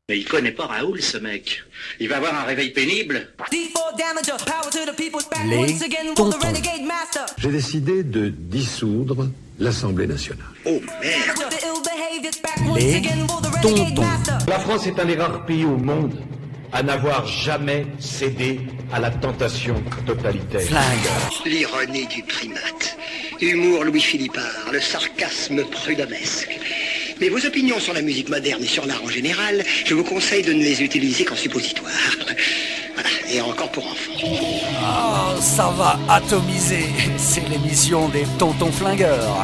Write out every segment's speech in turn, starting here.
Mais il connaît pas Raoul, ce mec. Il va avoir un réveil pénible. Les tontons. J'ai décidé de dissoudre l'Assemblée nationale. Oh merde. Les tontons. La France est un des rares pays au monde à n'avoir jamais cédé à la tentation totalitaire. Flingue. L'ironie du primate. Humour Louis-Philippard, le sarcasme prudhommesque. Mais vos opinions sur la musique moderne et sur l'art en général, je vous conseille de ne les utiliser qu'en suppositoire. Voilà, et encore pour enfants. Oh, ça va atomiser. C'est l'émission des tontons flingueurs.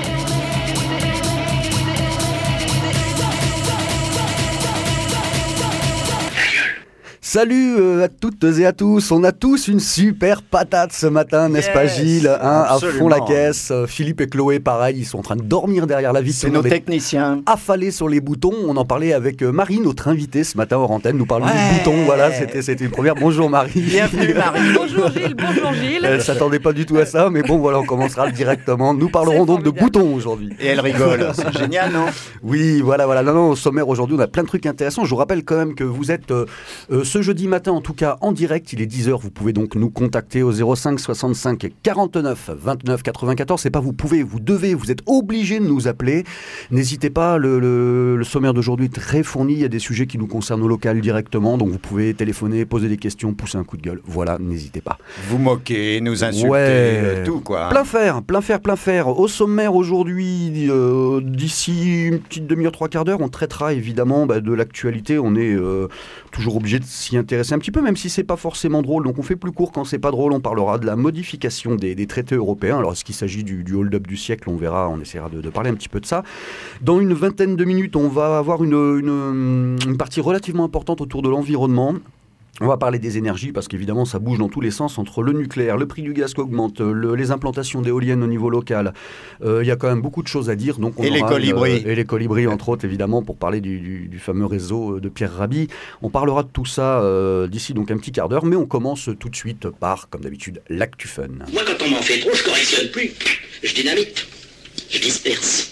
Salut à toutes et à tous, on a tous une super patate ce matin, n'est-ce pas Gilles, à fond la caisse. Philippe et Chloé pareil, ils sont en train de dormir derrière la vitre. C'est nos techniciens. Affalés sur les boutons, on en parlait avec Marie, notre invitée ce matin hors antenne, nous parlons des boutons, voilà, c'était une première. Bonjour Marie. Bienvenue Marie. Bonjour Gilles. Elle s'attendait pas du tout à ça, mais bon voilà, on commencera directement. Nous parlerons donc de boutons aujourd'hui. Et elle rigole, c'est génial non? Oui, voilà. Non, au sommaire aujourd'hui, on a plein de trucs intéressants. Je vous rappelle quand même que vous êtes ce jeudi matin, en tout cas en direct, il est 10h. Vous pouvez donc nous contacter au 05 65 49 29 94. C'est pas vous pouvez, vous devez, vous êtes obligés de nous appeler. N'hésitez pas, le sommaire d'aujourd'hui est très fourni. Il y a des sujets qui nous concernent au local directement. Donc vous pouvez téléphoner, poser des questions, pousser un coup de gueule. Voilà, n'hésitez pas. Vous moquer, nous insulter, tout quoi. Plein faire. Au sommaire aujourd'hui, d'ici une petite demi-heure, trois quarts d'heure, on traitera évidemment de l'actualité. On est toujours obligé de s'y intéresser un petit peu, même si c'est pas forcément drôle. Donc on fait plus court quand c'est pas drôle. On parlera de la modification des traités européens. Alors est-ce qu'il s'agit du hold-up du siècle? On verra, on essaiera de parler un petit peu de ça. Dans une vingtaine de minutes, on va avoir une partie relativement importante autour de l'environnement. On va parler des énergies parce qu'évidemment ça bouge dans tous les sens entre le nucléaire, le prix du gaz qui augmente, les implantations d'éoliennes au niveau local. Il y a quand même beaucoup de choses à dire. Donc les colibris. Et les colibris entre autres évidemment pour parler du fameux réseau de Pierre Rabhi. On parlera de tout ça d'ici donc un petit quart d'heure, mais on commence tout de suite par, comme d'habitude, l'actu fun. Moi, quand on m'en fait trop, je correctionne plus. Je dynamite. Je disperse.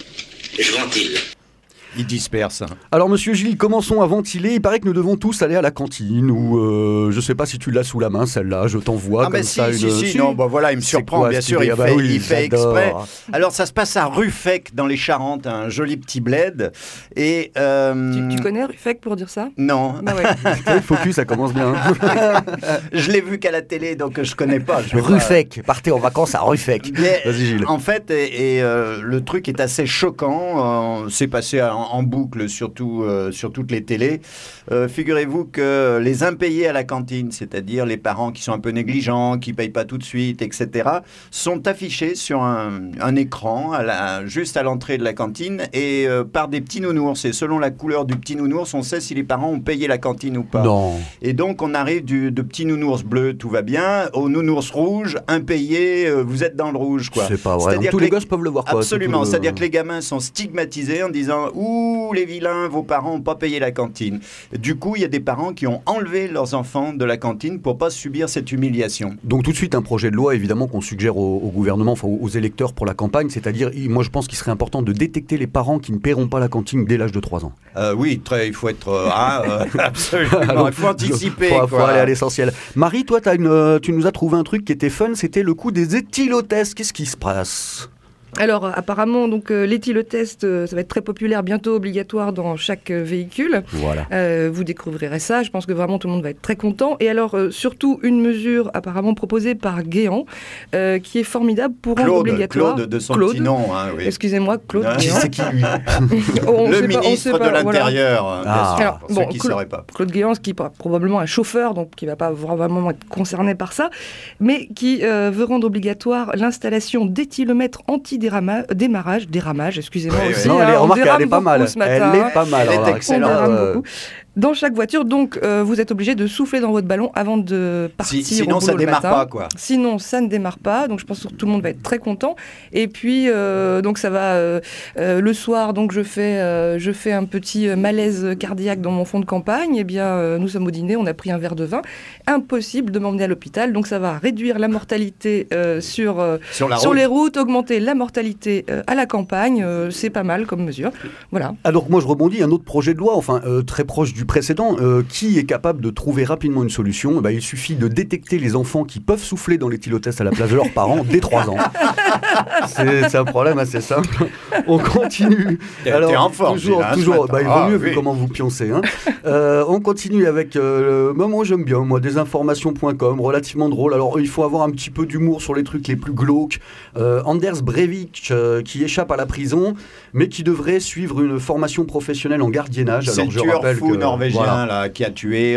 Je ventile. Il disperse. Alors monsieur Gilles, commençons à ventiler. Il paraît que nous devons tous aller à la cantine ou je sais pas si tu l'as sous la main celle-là, je t'envoie comme ça si, non, voilà, il me surprend bien sûr, il fait exprès. Alors ça se passe à Ruffec dans les Charentes, un joli petit bled et tu connais Ruffec pour dire ça? Non. Ah ouais. Focus, ça commence bien. Je l'ai vu qu'à la télé donc je connais pas. Ruffec, partez en vacances à Ruffec. Vas-y Gilles. En fait le truc est assez choquant, c'est passé en boucle sur toutes les télés. Figurez-vous que les impayés à la cantine, c'est-à-dire les parents qui sont un peu négligents, qui ne payent pas tout de suite, etc., sont affichés sur un écran juste à l'entrée de la cantine et par des petits nounours. Et selon la couleur du petit nounours, on sait si les parents ont payé la cantine ou pas. Non. Et donc, on arrive de petits nounours bleus, tout va bien, aux nounours rouges, impayés, vous êtes dans le rouge, quoi. C'est pas vrai. Donc, tous les gosses peuvent le voir, quoi. Absolument. C'est-à-dire que les gamins sont stigmatisés en disant « Ouh, les vilains, vos parents n'ont pas payé la cantine ». Du coup, il y a des parents qui ont enlevé leurs enfants de la cantine pour ne pas subir cette humiliation. Donc tout de suite, un projet de loi, évidemment, qu'on suggère au gouvernement, enfin aux électeurs pour la campagne, c'est-à-dire, moi je pense qu'il serait important de détecter les parents qui ne paieront pas la cantine dès l'âge de 3 ans. Oui, il faut être... absolument, il faut anticiper. Il faut aller à l'essentiel. Marie, toi, tu nous as trouvé un truc qui était fun, c'était le coup des éthylotests. Qu'est-ce qui se passe ? Alors apparemment donc l'éthylotest ça va être très populaire, bientôt obligatoire dans chaque véhicule. Voilà. Vous découvrirez ça, je pense que vraiment tout le monde va être très content. Et alors surtout une mesure apparemment proposée par Guéant qui est formidable pour rendre obligatoire. Claude de son petit nom. Oui. Excusez-moi, Claude Guéant. C'est qui lui? Le ministre de l'Intérieur. Voilà. Alors, ceux qui ne sauraient pas. Claude Guéant, qui est probablement un chauffeur, donc qui ne va pas vraiment être concerné par ça, mais qui veut rendre obligatoire l'installation d'éthylomètres déramage, excusez-moi aussi. Non, on remarque, elle est pas mal. Ce matin, Elle est pas mal. Elle est excellente. Beaucoup. Dans chaque voiture, donc, vous êtes obligé de souffler dans votre ballon avant de partir Sinon, au boulot ça le démarre matin. pas, quoi. Sinon, ça ne démarre pas. Donc, je pense que tout le monde va être très content. Et puis, donc, ça va le soir. Donc, je fais un petit malaise cardiaque dans mon fond de campagne. Eh bien, nous sommes au dîner. On a pris un verre de vin. Impossible de m'emmener à l'hôpital. Donc, ça va réduire la mortalité sur les routes, augmenter la mortalité à la campagne. C'est pas mal comme mesure. Voilà. Alors moi je rebondis, un autre projet de loi, très proche du précédent, qui est capable de trouver rapidement une solution. Il suffit de détecter les enfants qui peuvent souffler dans l'éthylotest à la place de leurs parents dès 3 ans. C'est un problème assez simple. On continue. T'es en forme, toujours, là, toujours. Il vaut mieux vu oui. comment vous pioncez. On continue avec, moi j'aime bien, desinformation.com, relativement drôle. Alors il faut avoir un petit peu d'humour sur les trucs les plus glauques. Anders Breivik qui échappe à la prison, mais qui devrait suivre une formation professionnelle en gardiennage. C'est Alors, le tueur fou norvégien là, qui a tué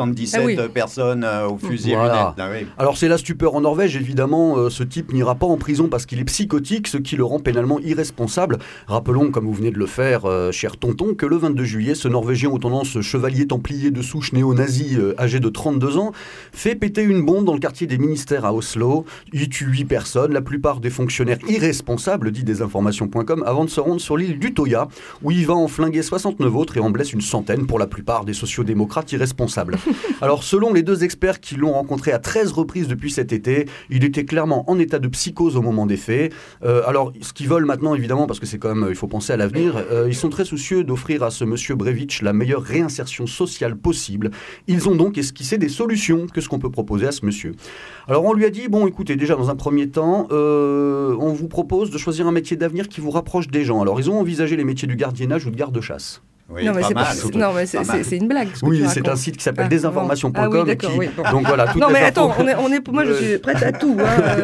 77 personnes au fusil à lunettes. Ah, oui. Alors c'est la stupeur en Norvège, évidemment. Ce type n'ira pas en prison parce qu'il est psychotique, ce qui le rend pénalement irresponsable. Rappelons, comme vous venez de le faire, cher tonton, que le 22 juillet, ce Norvégien aux tendances chevalier templier de souche néo-nazi, âgé de 32 ans, fait péter une bombe dans le quartier des ministères à Oslo. Il tue 8 personnes, la plupart des fonctionnaires irresponsables, dit desinformation.com, avant de se rendre sur l'île d'Utoya, où il va en flinguer 69 autres et en blesse une centaine, pour la plupart des sociodémocrates irresponsables. Alors, selon les 2 experts qui l'ont rencontré à 13 reprises depuis cet été, il était clairement en état de psychose au moment des faits. Alors, ce qu'ils veulent maintenant, évidemment, parce que c'est quand même, il faut penser à l'avenir, ils sont très soucieux d'offrir à ce monsieur Breivik la meilleure réinsertion sociale possible. Ils ont donc esquissé des solutions. Qu'est-ce qu'on peut proposer à ce monsieur ? Alors, on lui a dit, bon, écoutez, déjà, dans un premier temps, on vous propose de choisir un métier d'avenir qui vous rapproche des gens. Alors, ils ont envisagé les métiers du gardiennage ou de garde-chasse. Oui, non, mais c'est une blague. Oui, c'est un site qui s'appelle desinformation.com. Bon. Oui, bon. Donc voilà. Non, mais attends, moi je suis prête à tout.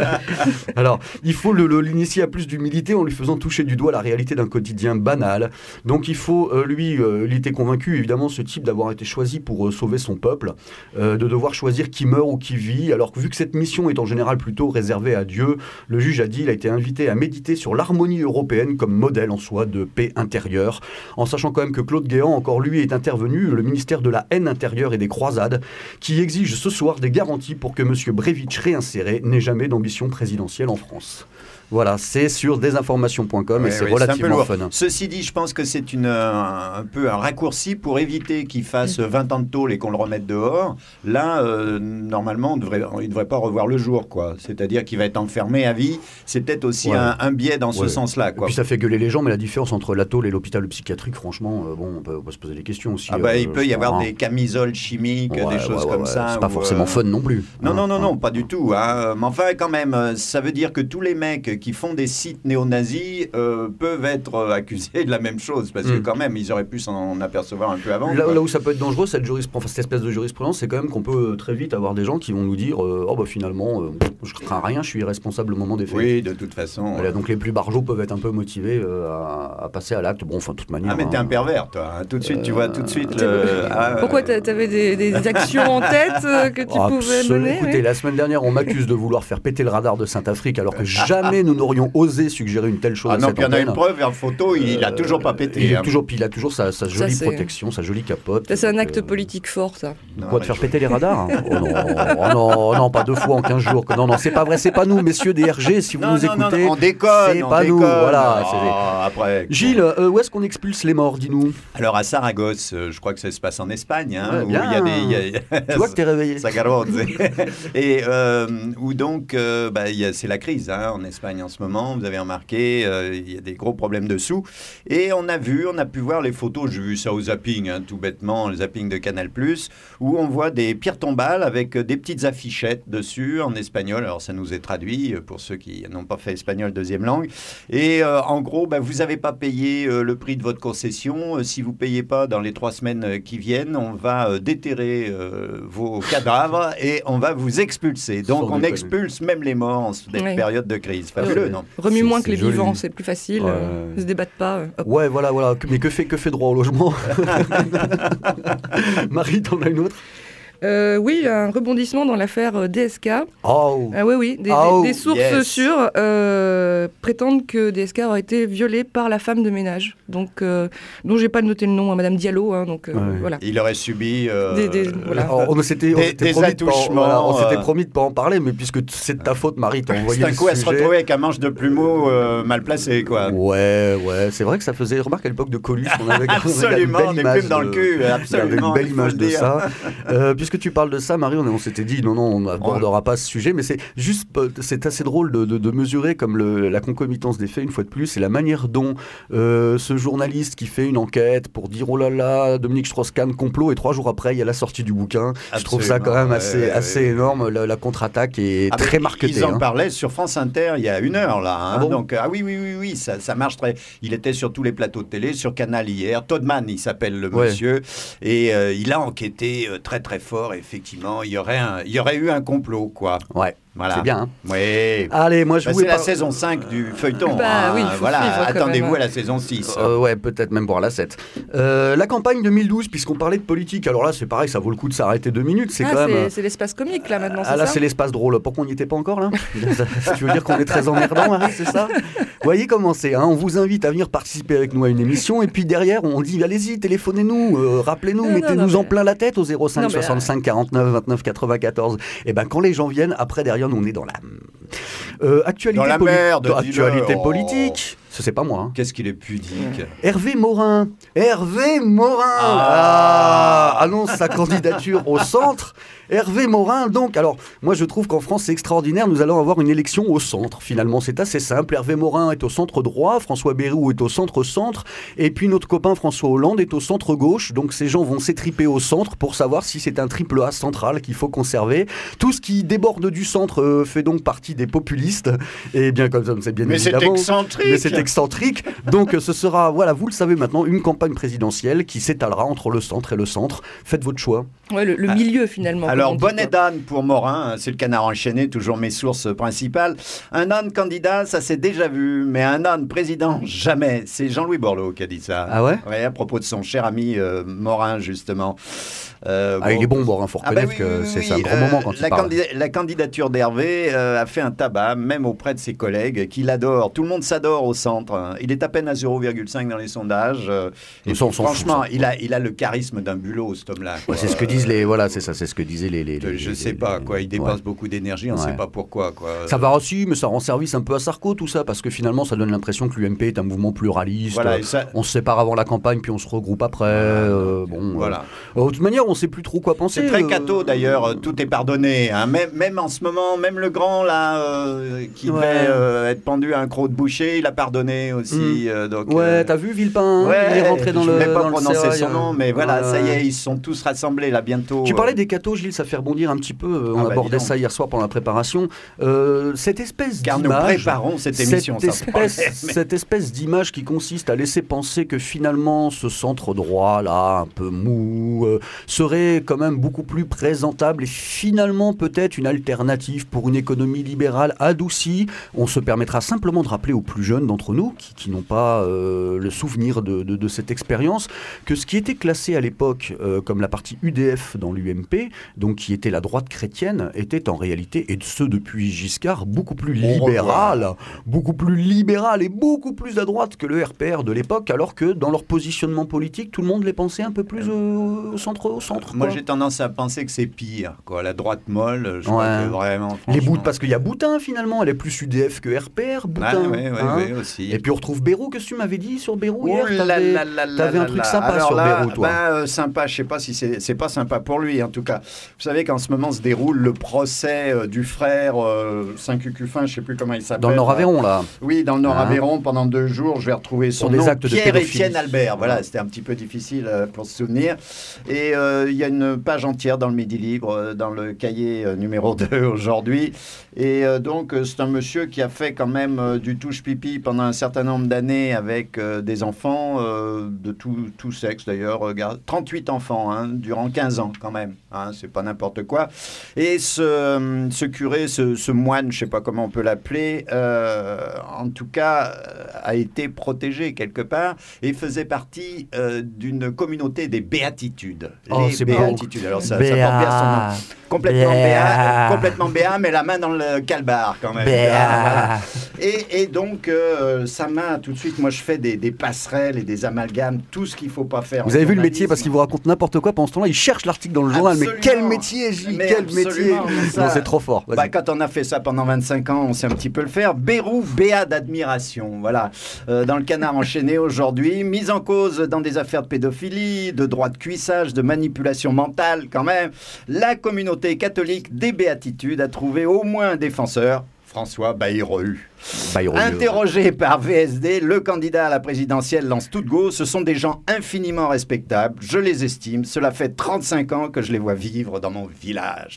Alors, il faut l'initier à plus d'humilité en lui faisant toucher du doigt la réalité d'un quotidien banal. Donc il faut, il était convaincu, évidemment, ce type d'avoir été choisi pour sauver son peuple, de devoir choisir qui meurt ou qui vit. Alors que vu que cette mission est en général plutôt réservée à Dieu, le juge a dit il a été invité à méditer sur l'harmonie européenne comme modèle en soi de paix intérieure, en sachant quand même que Claude Guéant, encore lui, est intervenu, le ministère de la haine intérieure et des croisades, qui exige ce soir des garanties pour que M. Breivik réinséré n'ait jamais d'ambition présidentielle en France. Voilà, c'est sur desinformation.com et c'est relativement fun. Ceci dit, je pense que c'est un peu un raccourci pour éviter qu'il fasse 20 ans de tôle et qu'on le remette dehors. Là, normalement, il ne devrait pas revoir le jour, quoi. C'est-à-dire qu'il va être enfermé à vie. C'est peut-être aussi un biais dans ce sens-là, quoi. Et puis ça fait gueuler les gens, mais la différence entre la tôle et l'hôpital psychiatrique, franchement, on peut se poser des questions aussi. Il peut y avoir des camisoles chimiques, des choses comme ça. C'est pas forcément fun non plus. Non, pas du tout. Hein. Mais enfin, quand même, ça veut dire que tous les mecs qui font des sites néo-nazis peuvent être accusés de la même chose, parce que quand même, ils auraient pu s'en apercevoir un peu avant. Là où ça peut être dangereux, cette espèce de jurisprudence, c'est quand même qu'on peut très vite avoir des gens qui vont nous dire finalement, je crains rien, je suis irresponsable au moment des faits. Oui, de toute façon. Voilà, donc les plus barjots peuvent être un peu motivés à passer à l'acte. Bon, enfin, de toute manière. Ah, mais t'es un pervers, toi. Hein. Tout de suite, tu vois, Pourquoi t'avais des actions en tête que tu pouvais mener? Écoutez, la semaine dernière, on m'accuse de vouloir faire péter le radar de Saint-Afrique, alors que jamais nous n'aurions osé suggérer une telle chose à cette antenne. Ah non, puis il y en a une preuve, en photo, il a toujours pas pété. Il a toujours sa jolie protection, sa jolie capote. C'est un acte politique fort, ça. Quoi, de faire péter les radars? Oh non, pas 2 fois en 15 jours. Non, c'est pas vrai, c'est pas nous, messieurs des RG, si vous nous écoutez. On déconne, c'est pas nous, voilà. Après, Gilles, où est-ce qu'on expulse les morts, dis-nous? Alors à Saragosse, je crois que ça se passe en Espagne, où il y a tu vois que t'es réveillé. Saragosse. Et où donc, c'est la crise en Espagne en ce moment. Vous avez remarqué, il y a des gros problèmes de sous. Et on a pu voir les photos, j'ai vu ça au zapping, tout bêtement, le zapping de Canal+, où on voit des pierres tombales avec des petites affichettes dessus en espagnol. Alors ça nous est traduit pour ceux qui n'ont pas fait espagnol deuxième langue. Et en gros, vous n'avez pas payé le prix de votre concession. Si vous ne payez pas dans les 3 semaines qui viennent, on va déterrer vos cadavres et on va vous expulser. Donc on expulse même les morts en cette période de crise. Fabuleux, non? Remue moins que les vivants, c'est plus facile. Ils ne se débattent pas. Ouais, voilà. Mais que fait droit au logement? Marie, t'en as une autre? Oui, il y a un rebondissement dans l'affaire DSK. Oh. Oui, des sources sûres prétendent que DSK aurait été violé par la femme de ménage, donc dont j'ai pas noté le nom, à Madame Diallo. Voilà. Il aurait subi voilà. On s'était attouchements. on s'était promis de pas en parler, mais puisque c'est de ta faute, Marie, t'as envoyé c'est un le coup à se sujet. retrouver avec un manche de plumeau mal placé, quoi. Ouais, c'est vrai que ça faisait remarque à l'époque de Coluche, on avait absolument des plumes dans le cul, absolument. Une belle image de ça. Puisque tu parles de ça, Marie, on s'était dit non, on n'abordera pas ce sujet, mais c'est juste, c'est assez drôle de mesurer comme la concomitance des faits une fois de plus, et la manière dont ce journaliste qui fait une enquête pour dire oh là là, Dominique Strauss-Kahn complot, et 3 jours après il y a la sortie du bouquin. Absolument, je trouve ça quand même assez énorme. La contre-attaque est très marquetée. Ils en parlaient sur France Inter il y a 1 heure là. Ah bon donc oui, ça marche très. Il était sur tous les plateaux de télé, sur Canal hier. Toddman, il s'appelle le monsieur, et il a enquêté très très fort. Effectivement, il y aurait eu un complot, quoi. Ouais. Voilà. C'est bien. Hein. Oui. Allez, moi je c'est la saison 5 du feuilleton. Oui, voilà. Attendez-vous à la saison 6. Ouais, peut-être même voir la 7. La campagne 2012, puisqu'on parlait de politique, alors là c'est pareil, ça vaut le coup de s'arrêter 2 minutes. C'est quand même. C'est l'espace comique là maintenant. Là c'est l'espace drôle. Pourquoi on n'y était pas encore là? Tu veux dire qu'on est très emmerdant, Marie, c'est ça? Voyez comment c'est. On vous invite à venir participer avec nous à une émission, et puis derrière on dit allez-y, téléphonez-nous, rappelez-nous, mettez-nous en plein la tête au 05 65 49 29 94. Et ben quand les gens viennent, après derrière nous on est dans la actualité, dans la merde, actualité politique. C'est pas moi. Qu'est-ce qu'il est pudique. Hervé Morin annonce sa candidature au centre. Hervé Morin, donc, alors, moi je trouve qu'en France c'est extraordinaire, nous allons avoir une élection au centre, finalement, c'est assez simple. Hervé Morin est au centre droit, François Bayrou est au centre-centre, et puis notre copain François Hollande est au centre-gauche, donc ces gens vont s'étriper au centre pour savoir si c'est un triple A central qu'il faut conserver. Tout ce qui déborde du centre fait donc partie des populistes, et bien comme ça, c'est bien évidemment... Mais c'est excentrique, donc ce sera, voilà, vous le savez maintenant, une campagne présidentielle qui s'étalera entre le centre et le centre. Faites votre choix. Ouais, le milieu finalement. Alors, bonnet d'âne pour Morin, c'est le canard enchaîné, toujours mes sources principales. Un âne candidat, ça s'est déjà vu, mais un âne président, jamais. C'est Jean-Louis Borloo qui a dit ça. Ah ouais? Ouais, à propos de son cher ami Morin, justement. Il est bon, Morin, il faut reconnaître que c'est un grand moment quand il parle. La candidature d'Hervé a fait un tabac, même auprès de ses collègues, qui l'adorent. Tout le monde s'adore au centre. Il est à peine à 0,5 dans les sondages. Et franchement, il a le charisme d'un bulot, cet homme-là. Ouais, c'est ce que disent les... Voilà, c'est ça, c'est ce que disaient les je sais pas, quoi. Il dépense beaucoup d'énergie, on ne sait pas pourquoi, quoi. Ça va aussi, mais ça rend service un peu à Sarko, tout ça, parce que finalement, ça donne l'impression que l'UMP est un mouvement pluraliste. Voilà, on se sépare avant la campagne, puis on se regroupe après. Voilà. De toute manière, on ne sait plus trop quoi penser. C'est très catho, d'ailleurs. Tout est pardonné. Hein. Même en ce moment, même le grand, là, qui devait être pendu à un croc de boucher, il a pardonné aussi. Donc, t'as vu Villepin, il est rentré dans le... Je ne vais pas dans prononcer le son nom, mais voilà, ça y est, ils se sont tous rassemblés, là, bientôt. Tu parlais des cathos, Gilles, ça fait rebondir un petit peu. On abordait ça hier soir pendant la préparation. Cette espèce Car d'image... nous préparons cette émission. Cette espèce d'image qui consiste à laisser penser que finalement, ce centre droit, là, un peu mou, serait quand même beaucoup plus présentable et finalement peut-être une alternative pour une économie libérale adoucie. On se permettra simplement de rappeler aux plus jeunes d'entre nous, qui n'ont pas le souvenir de cette expérience, que ce qui était classé à l'époque comme la partie UDF dans l'UMP, donc qui était la droite chrétienne, était en réalité, et ce depuis Giscard, beaucoup plus libéral et beaucoup plus à droite que le RPR de l'époque, alors que dans leur positionnement politique, tout le monde les pensait un peu plus au centre. Moi, j'ai tendance à penser que c'est pire, quoi. La droite molle, je crois que vraiment... Parce qu'il y a Boutin, finalement, elle est plus UDF que RPR, Boutin. Oui, aussi. Et puis on retrouve Bayrou, qu'est-ce que tu m'avais dit sur Bayrou hier? T'avais un truc sympa sur Bayrou, toi. Sympa, je sais pas si c'est pas sympa pour lui, en tout cas. Vous savez qu'en ce moment se déroule le procès du frère Saint-Cucuffin, je sais plus comment il s'appelle. Dans le Nord-Aveyron, là. Oui, dans le Nord-Aveyron, pendant 2 jours, je vais retrouver son nom. Pierre-Étienne Albert, voilà, c'était un petit peu difficile pour se souvenir. Et il y a une page entière dans le Midi Libre, dans le cahier numéro 2 aujourd'hui. Et donc, c'est un monsieur qui a fait quand même du touche-pipi pendant un certain nombre d'années avec des enfants de tout sexe, d'ailleurs. 38 enfants enfants, hein, durant 15 ans quand même. Hein, c'est pas n'importe quoi. Et ce curé, ce moine, je sais pas comment on peut l'appeler, en tout cas, a été protégé quelque part et faisait partie d'une communauté des béatitudes. C'est béatitudes. beau. Alors ça porte bien son nom. Complètement béat, mais la main dans le calbar quand même. Voilà. Et donc, ça m'a tout de suite, moi je fais des passerelles et des amalgames, tout ce qu'il ne faut pas faire. Vous avez vu le métier parce qu'il vous raconte n'importe quoi pendant ce temps-là, il cherche l'article dans le journal. Mais quel métier, Gilles, quel métier. Non, c'est trop fort. Quand on a fait ça pendant 25 ans, on sait un petit peu le faire. Bérou, béat d'admiration. Voilà. Dans le Canard enchaîné aujourd'hui, mise en cause dans des affaires de pédophilie, de droit de cuissage, de manipulation mentale quand même. La communauté catholique des béatitudes a trouvé au moins un défenseur, François Bayrou. Interrogé par VSD, le candidat à la présidentielle lance toute go. Ce sont des gens infiniment respectables, je les estime. Cela fait 35 ans que je les vois vivre dans mon village.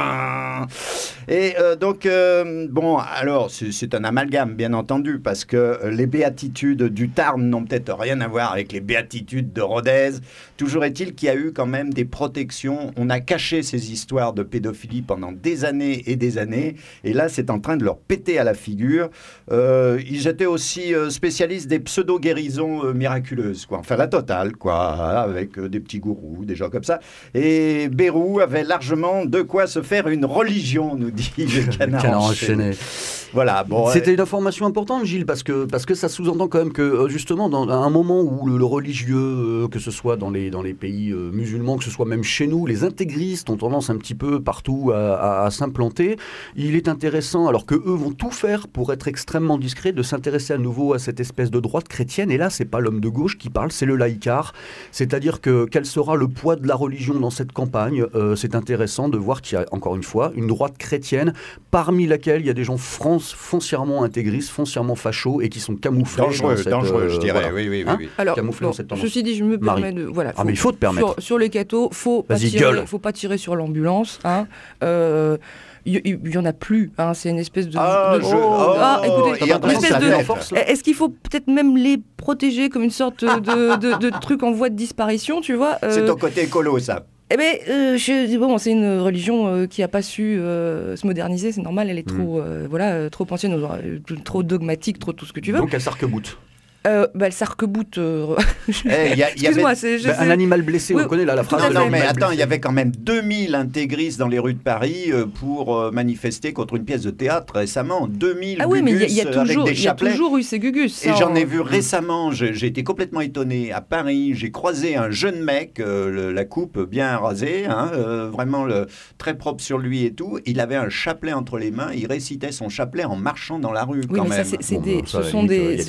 Et donc, bon, alors, c'est un amalgame, bien entendu, parce que les béatitudes du Tarn n'ont peut-être rien à voir avec les béatitudes de Rodez. Toujours est-il qu'il y a eu quand même des protections. On a caché ces histoires de pédophilie pendant des années et des années. Et là, c'est en train de leur péter à la figure. Ils étaient aussi spécialistes des pseudo-guérisons miraculeuses, quoi. Enfin, la totale, quoi, avec des petits gourous, des gens comme ça. Et Bérou avait largement de quoi se faire une religion, nous dit le Canard enchaîné. Voilà, bon, c'était une information importante, Gilles, parce que ça sous-entend quand même que, justement, dans un moment où le religieux, que ce soit dans les pays musulmans, que ce soit même chez nous, les intégristes ont tendance un petit peu partout à s'implanter, il est intéressant, alors que eux vont tout faire pour être extrêmement discrets, de s'intéresser à nouveau à cette espèce de droite chrétienne. Et là, c'est pas l'homme de gauche qui parle, c'est le laïcard. C'est-à-dire que quel sera le poids de la religion dans cette campagne. C'est intéressant de voir qu'il y a, encore une fois, une droite chrétienne, parmi laquelle il y a des gens foncièrement intégristes, foncièrement fachos et qui sont camouflés. Dangereux, je dirais. Voilà. Oui. Alors, dans cette tendance. Ceci dit, je me permets de... Voilà, mais il faut te permettre. Sur les cathos, faut pas tirer sur l'ambulance. Hein. Il y en a plus, hein, c'est une espèce de... Est-ce qu'il faut peut-être même les protéger comme une sorte de truc en voie de disparition, tu vois C'est ton côté écolo, ça. Eh bien, c'est une religion qui n'a pas su se moderniser, c'est normal, elle est trop, trop ancienne, trop dogmatique, trop tout ce que tu veux. Donc elle s'arc-boute. Elle s'arc-boute. Excuse-moi, un animal blessé, on connaît la phrase. Non, mais attends, il y avait quand même 2000 intégristes dans les rues de Paris pour manifester contre une pièce de théâtre récemment. 2000 gugus avec des chapelets. Il y a toujours eu ces gugus. Et j'en ai vu récemment, j'ai été complètement étonné. À Paris, j'ai croisé un jeune mec, la coupe bien rasée, hein, vraiment très propre sur lui et tout. Il avait un chapelet entre les mains, il récitait son chapelet en marchant dans la rue quand même. Ce sont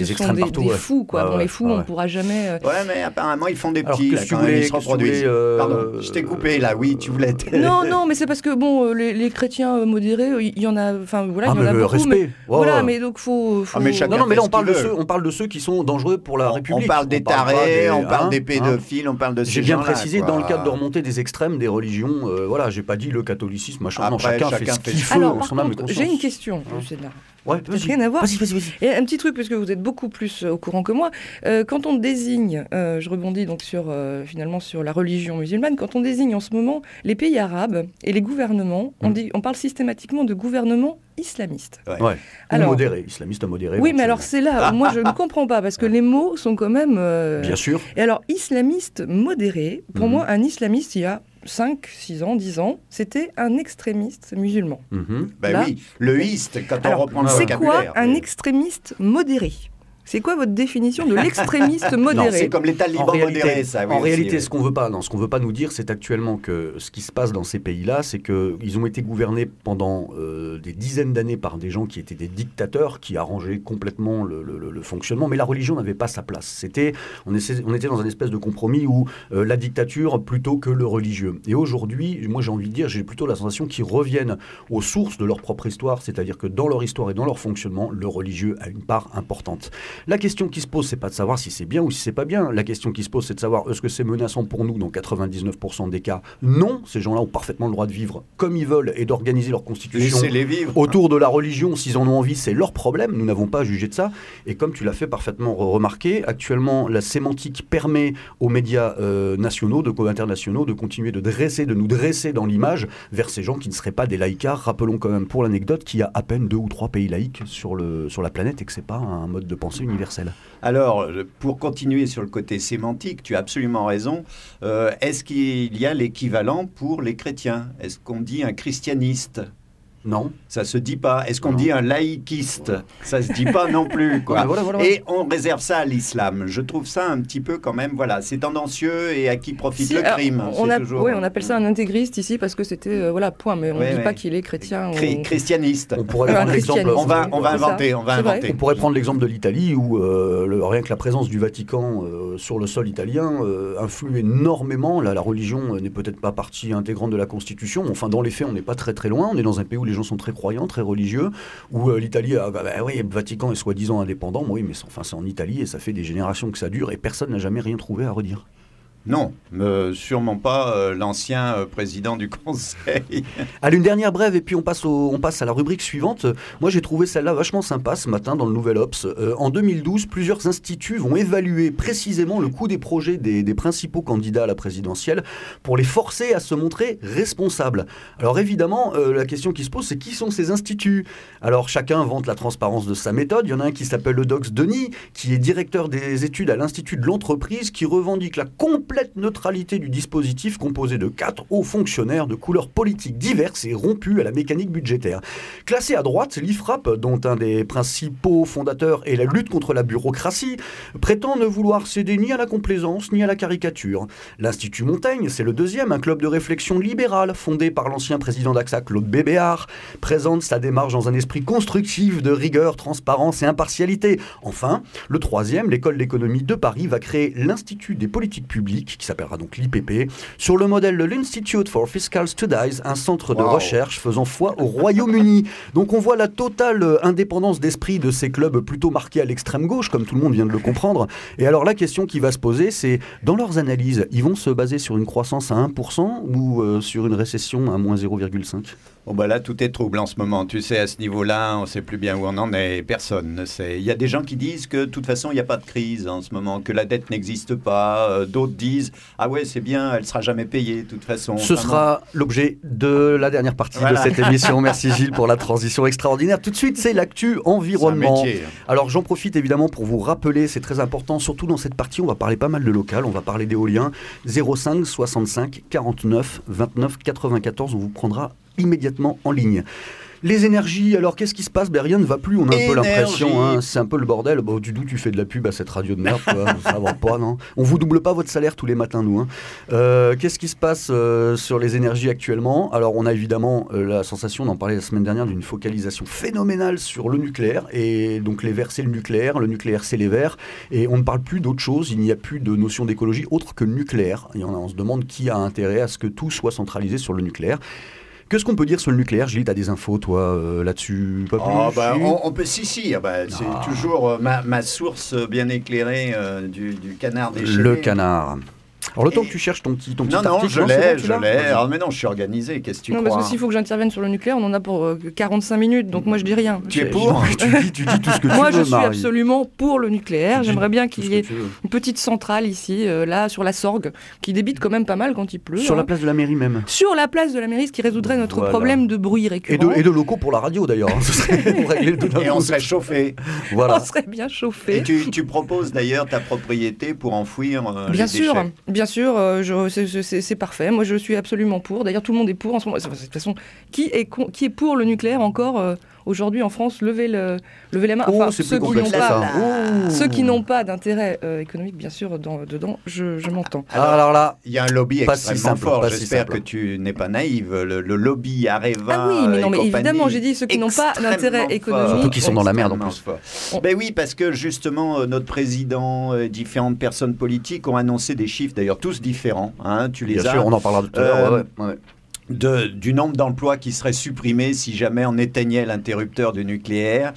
des fous, quoi. Bon, les fous, on ne pourra jamais... Ouais, mais apparemment, ils font des petits, là, quand même, ils se reproduisent. Pardon, je t'ai coupé, là, oui, tu voulais... Non, mais c'est parce que, bon, les chrétiens modérés, il y en a... Enfin, voilà, il y en a beaucoup, respect. Mais, voilà, mais donc, faut... mais là, on parle de ceux qui sont dangereux pour la République. On parle des tarés, on parle des pédophiles, on parle de ces gens-là. J'ai bien précisé, dans le cadre de remonter des extrêmes, des religions, voilà, j'ai pas dit le catholicisme, machin, non, chacun fait ce qu'il veut en son âme et conscience. J'ai une question, Lucéna. Ouais, rien à voir. Vas-y. Et un petit truc, parce que vous êtes beaucoup plus au courant que moi. Quand on désigne, je rebondis donc finalement sur la religion musulmane, quand on désigne en ce moment les pays arabes et les gouvernements, on parle systématiquement de gouvernements islamistes. Ouais. Alors, modérés, islamistes modérés. Oui, mais alors c'est là où moi je ne comprends pas, parce que les mots sont quand même... Bien sûr. Et alors, islamiste modéré, pour moi, un islamiste, il y a 5, 6 ans, 10 ans, c'était un extrémiste musulman. Oui, le iste, quand on reprend le vocabulaire. C'est quoi un extrémiste modéré ? C'est quoi votre définition de l'extrémiste modéré ? Non, c'est comme les talibans modérés, ça. Oui, en réalité, ce qu'on veut pas nous dire, c'est actuellement que ce qui se passe dans ces pays-là, c'est qu'ils ont été gouvernés pendant des dizaines d'années par des gens qui étaient des dictateurs, qui arrangeaient complètement le fonctionnement, mais la religion n'avait pas sa place. On était dans un espèce de compromis où la dictature plutôt que le religieux. Et aujourd'hui, moi j'ai envie de dire, j'ai plutôt la sensation qu'ils reviennent aux sources de leur propre histoire, c'est-à-dire que dans leur histoire et dans leur fonctionnement, le religieux a une part importante. La question qui se pose, c'est pas de savoir si c'est bien ou si c'est pas bien. La question qui se pose, c'est de savoir est-ce que c'est menaçant pour nous dans 99% des cas. Non, ces gens-là ont parfaitement le droit de vivre comme ils veulent et d'organiser leur constitution Laissez-les vivre. autour de la religion. S'ils en ont envie, c'est leur problème. Nous n'avons pas à juger de ça. Et comme tu l'as fait parfaitement remarquer, actuellement, la sémantique permet aux médias nationaux, internationaux, de continuer de nous dresser dans l'image vers ces gens qui ne seraient pas des laïcards. Rappelons quand même pour l'anecdote qu'il y a à peine 2 ou 3 pays laïcs sur la planète et que c'est pas un mode de pensée universel. Alors, pour continuer sur le côté sémantique, tu as absolument raison. Est-ce qu'il y a l'équivalent pour les chrétiens? Est-ce qu'on dit un christianiste? Non. Ça se dit pas. Est-ce qu'on dit un laïquiste? Ça se dit pas non plus, quoi. Voilà. Et on réserve ça à l'islam. Je trouve ça un petit peu quand même, voilà, c'est tendancieux et à qui profite le crime. On appelle ça un intégriste ici parce que c'était, point, mais on ne dit pas qu'il est chrétien. Christianiste. On pourrait prendre l'exemple. On va inventer. On pourrait prendre l'exemple de l'Italie où rien que la présence du Vatican sur le sol italien influe énormément. Là, la religion n'est peut-être pas partie intégrante de la Constitution. Enfin, dans les faits, on n'est pas très très loin. On est dans un pays où les gens sont très croyants, très religieux, où l'Italie, le Vatican est soi-disant indépendant. Oui, mais c'est en Italie et ça fait des générations que ça dure et personne n'a jamais rien trouvé à redire. Non, sûrement pas l'ancien président du Conseil. Allez, une dernière brève et puis on passe à la rubrique suivante. Moi, j'ai trouvé celle-là vachement sympa ce matin dans le Nouvel Obs. En 2012, plusieurs instituts vont évaluer précisément le coût des projets des principaux candidats à la présidentielle pour les forcer à se montrer responsables. Alors évidemment, la question qui se pose, c'est qui sont ces instituts? Alors chacun vante la transparence de sa méthode. Il y en a un qui s'appelle le Dox Denis, qui est directeur des études à l'Institut de l'entreprise, qui revendique la complète neutralité du dispositif composé de 4 hauts fonctionnaires de couleurs politiques diverses et rompus à la mécanique budgétaire. Classé à droite, l'IFRAP, dont un des principaux fondateurs est la lutte contre la bureaucratie, prétend ne vouloir céder ni à la complaisance ni à la caricature. L'Institut Montaigne, c'est le deuxième, un club de réflexion libérale fondé par l'ancien président d'AXA, Claude Bébéar, présente sa démarche dans un esprit constructif de rigueur, transparence et impartialité. Enfin, le troisième, l'École d'économie de Paris, va créer l'Institut des politiques publiques, qui s'appellera donc l'IPP, sur le modèle de l'Institute for Fiscal Studies, un centre de recherche faisant foi au Royaume-Uni. Donc on voit la totale indépendance d'esprit de ces clubs plutôt marqués à l'extrême gauche, comme tout le monde vient de le comprendre. Et alors la question qui va se poser, c'est, dans leurs analyses, ils vont se baser sur une croissance à 1% ou sur une récession à moins 0,5%? Bon là, tout est trouble en ce moment. Tu sais, à ce niveau-là, on ne sait plus bien où on en est. Personne ne sait. Il y a des gens qui disent que, de toute façon, il n'y a pas de crise en ce moment, que la dette n'existe pas. D'autres disent, ah ouais, c'est bien, elle ne sera jamais payée, de toute façon. Ce sera l'objet de la dernière partie de cette émission. Merci Gilles pour la transition extraordinaire. Tout de suite, c'est l'actu environnement. C'est un métier. Alors, j'en profite évidemment pour vous rappeler, c'est très important, surtout dans cette partie, on va parler pas mal de local, on va parler d'éolien. 05 65 49 29 94, on vous prendra immédiatement en ligne. Les énergies, alors qu'est-ce qui se passe? Rien ne va plus, on a un peu l'impression, c'est un peu le bordel. Du coup, tu fais de la pub à cette radio de merde, ça va pas, non? On vous double pas votre salaire tous les matins, nous. Qu'est-ce qui se passe sur les énergies actuellement? Alors, on a évidemment la sensation, on en parlait la semaine dernière, d'une focalisation phénoménale sur le nucléaire. Et donc, les verts, c'est le nucléaire, c'est les verts. Et on ne parle plus d'autre chose, il n'y a plus de notion d'écologie autre que nucléaire. Et on se demande qui a intérêt à ce que tout soit centralisé sur le nucléaire. Qu'est-ce qu'on peut dire sur le nucléaire? Gilles, tu as des infos, toi, là-dessus? Pas plus, on peut, si. C'est toujours ma source bien éclairée du canard déchaîné. Le canard. Alors, le temps que tu cherches ton petit article... Non, je l'ai. Alors, mais non, je suis organisé, qu'est-ce que tu crois? Non, parce que s'il faut que j'intervienne sur le nucléaire, on en a pour 45 minutes, donc moi je dis rien. Tu es pour? Tu dis tout ce que tu veux, moi, je suis Marie. Absolument pour le nucléaire. J'aimerais bien qu'il y ait une petite centrale ici, là, sur la Sorgue, qui débite quand même pas mal quand il pleut. Sur la place de la mairie même. Sur la place de la mairie, ce qui résoudrait notre problème de bruit récurrent. Et de locaux pour la radio, d'ailleurs. Ce serait pour régler et on serait chauffé. Voilà. On serait bien chauffé. Et tu proposes d'ailleurs ta propriété pour enfouir bien les sûr, déchets. Bien sûr, c'est parfait. Moi, je suis absolument pour. D'ailleurs, tout le monde est pour en ce moment. De toute façon, qui est pour le nucléaire encore aujourd'hui en France? Levez la main. Enfin, ceux qui n'ont pas d'intérêt économique, bien sûr, dedans, je m'entends. Alors là, il y a un lobby extrêmement fort. J'espère que tu n'es pas naïve. Le lobby Areva. Ah oui, mais évidemment, j'ai dit ceux qui n'ont pas d'intérêt économique. Surtout qui sont dans la merde en plus. Ben oui, parce que justement, notre président, différentes personnes politiques ont annoncé des chiffres, d'ailleurs tous différents. Tu les as. Bien sûr, on en parlera tout à l'heure. Ouais. du nombre d'emplois qui seraient supprimés si jamais on éteignait l'interrupteur du nucléaire.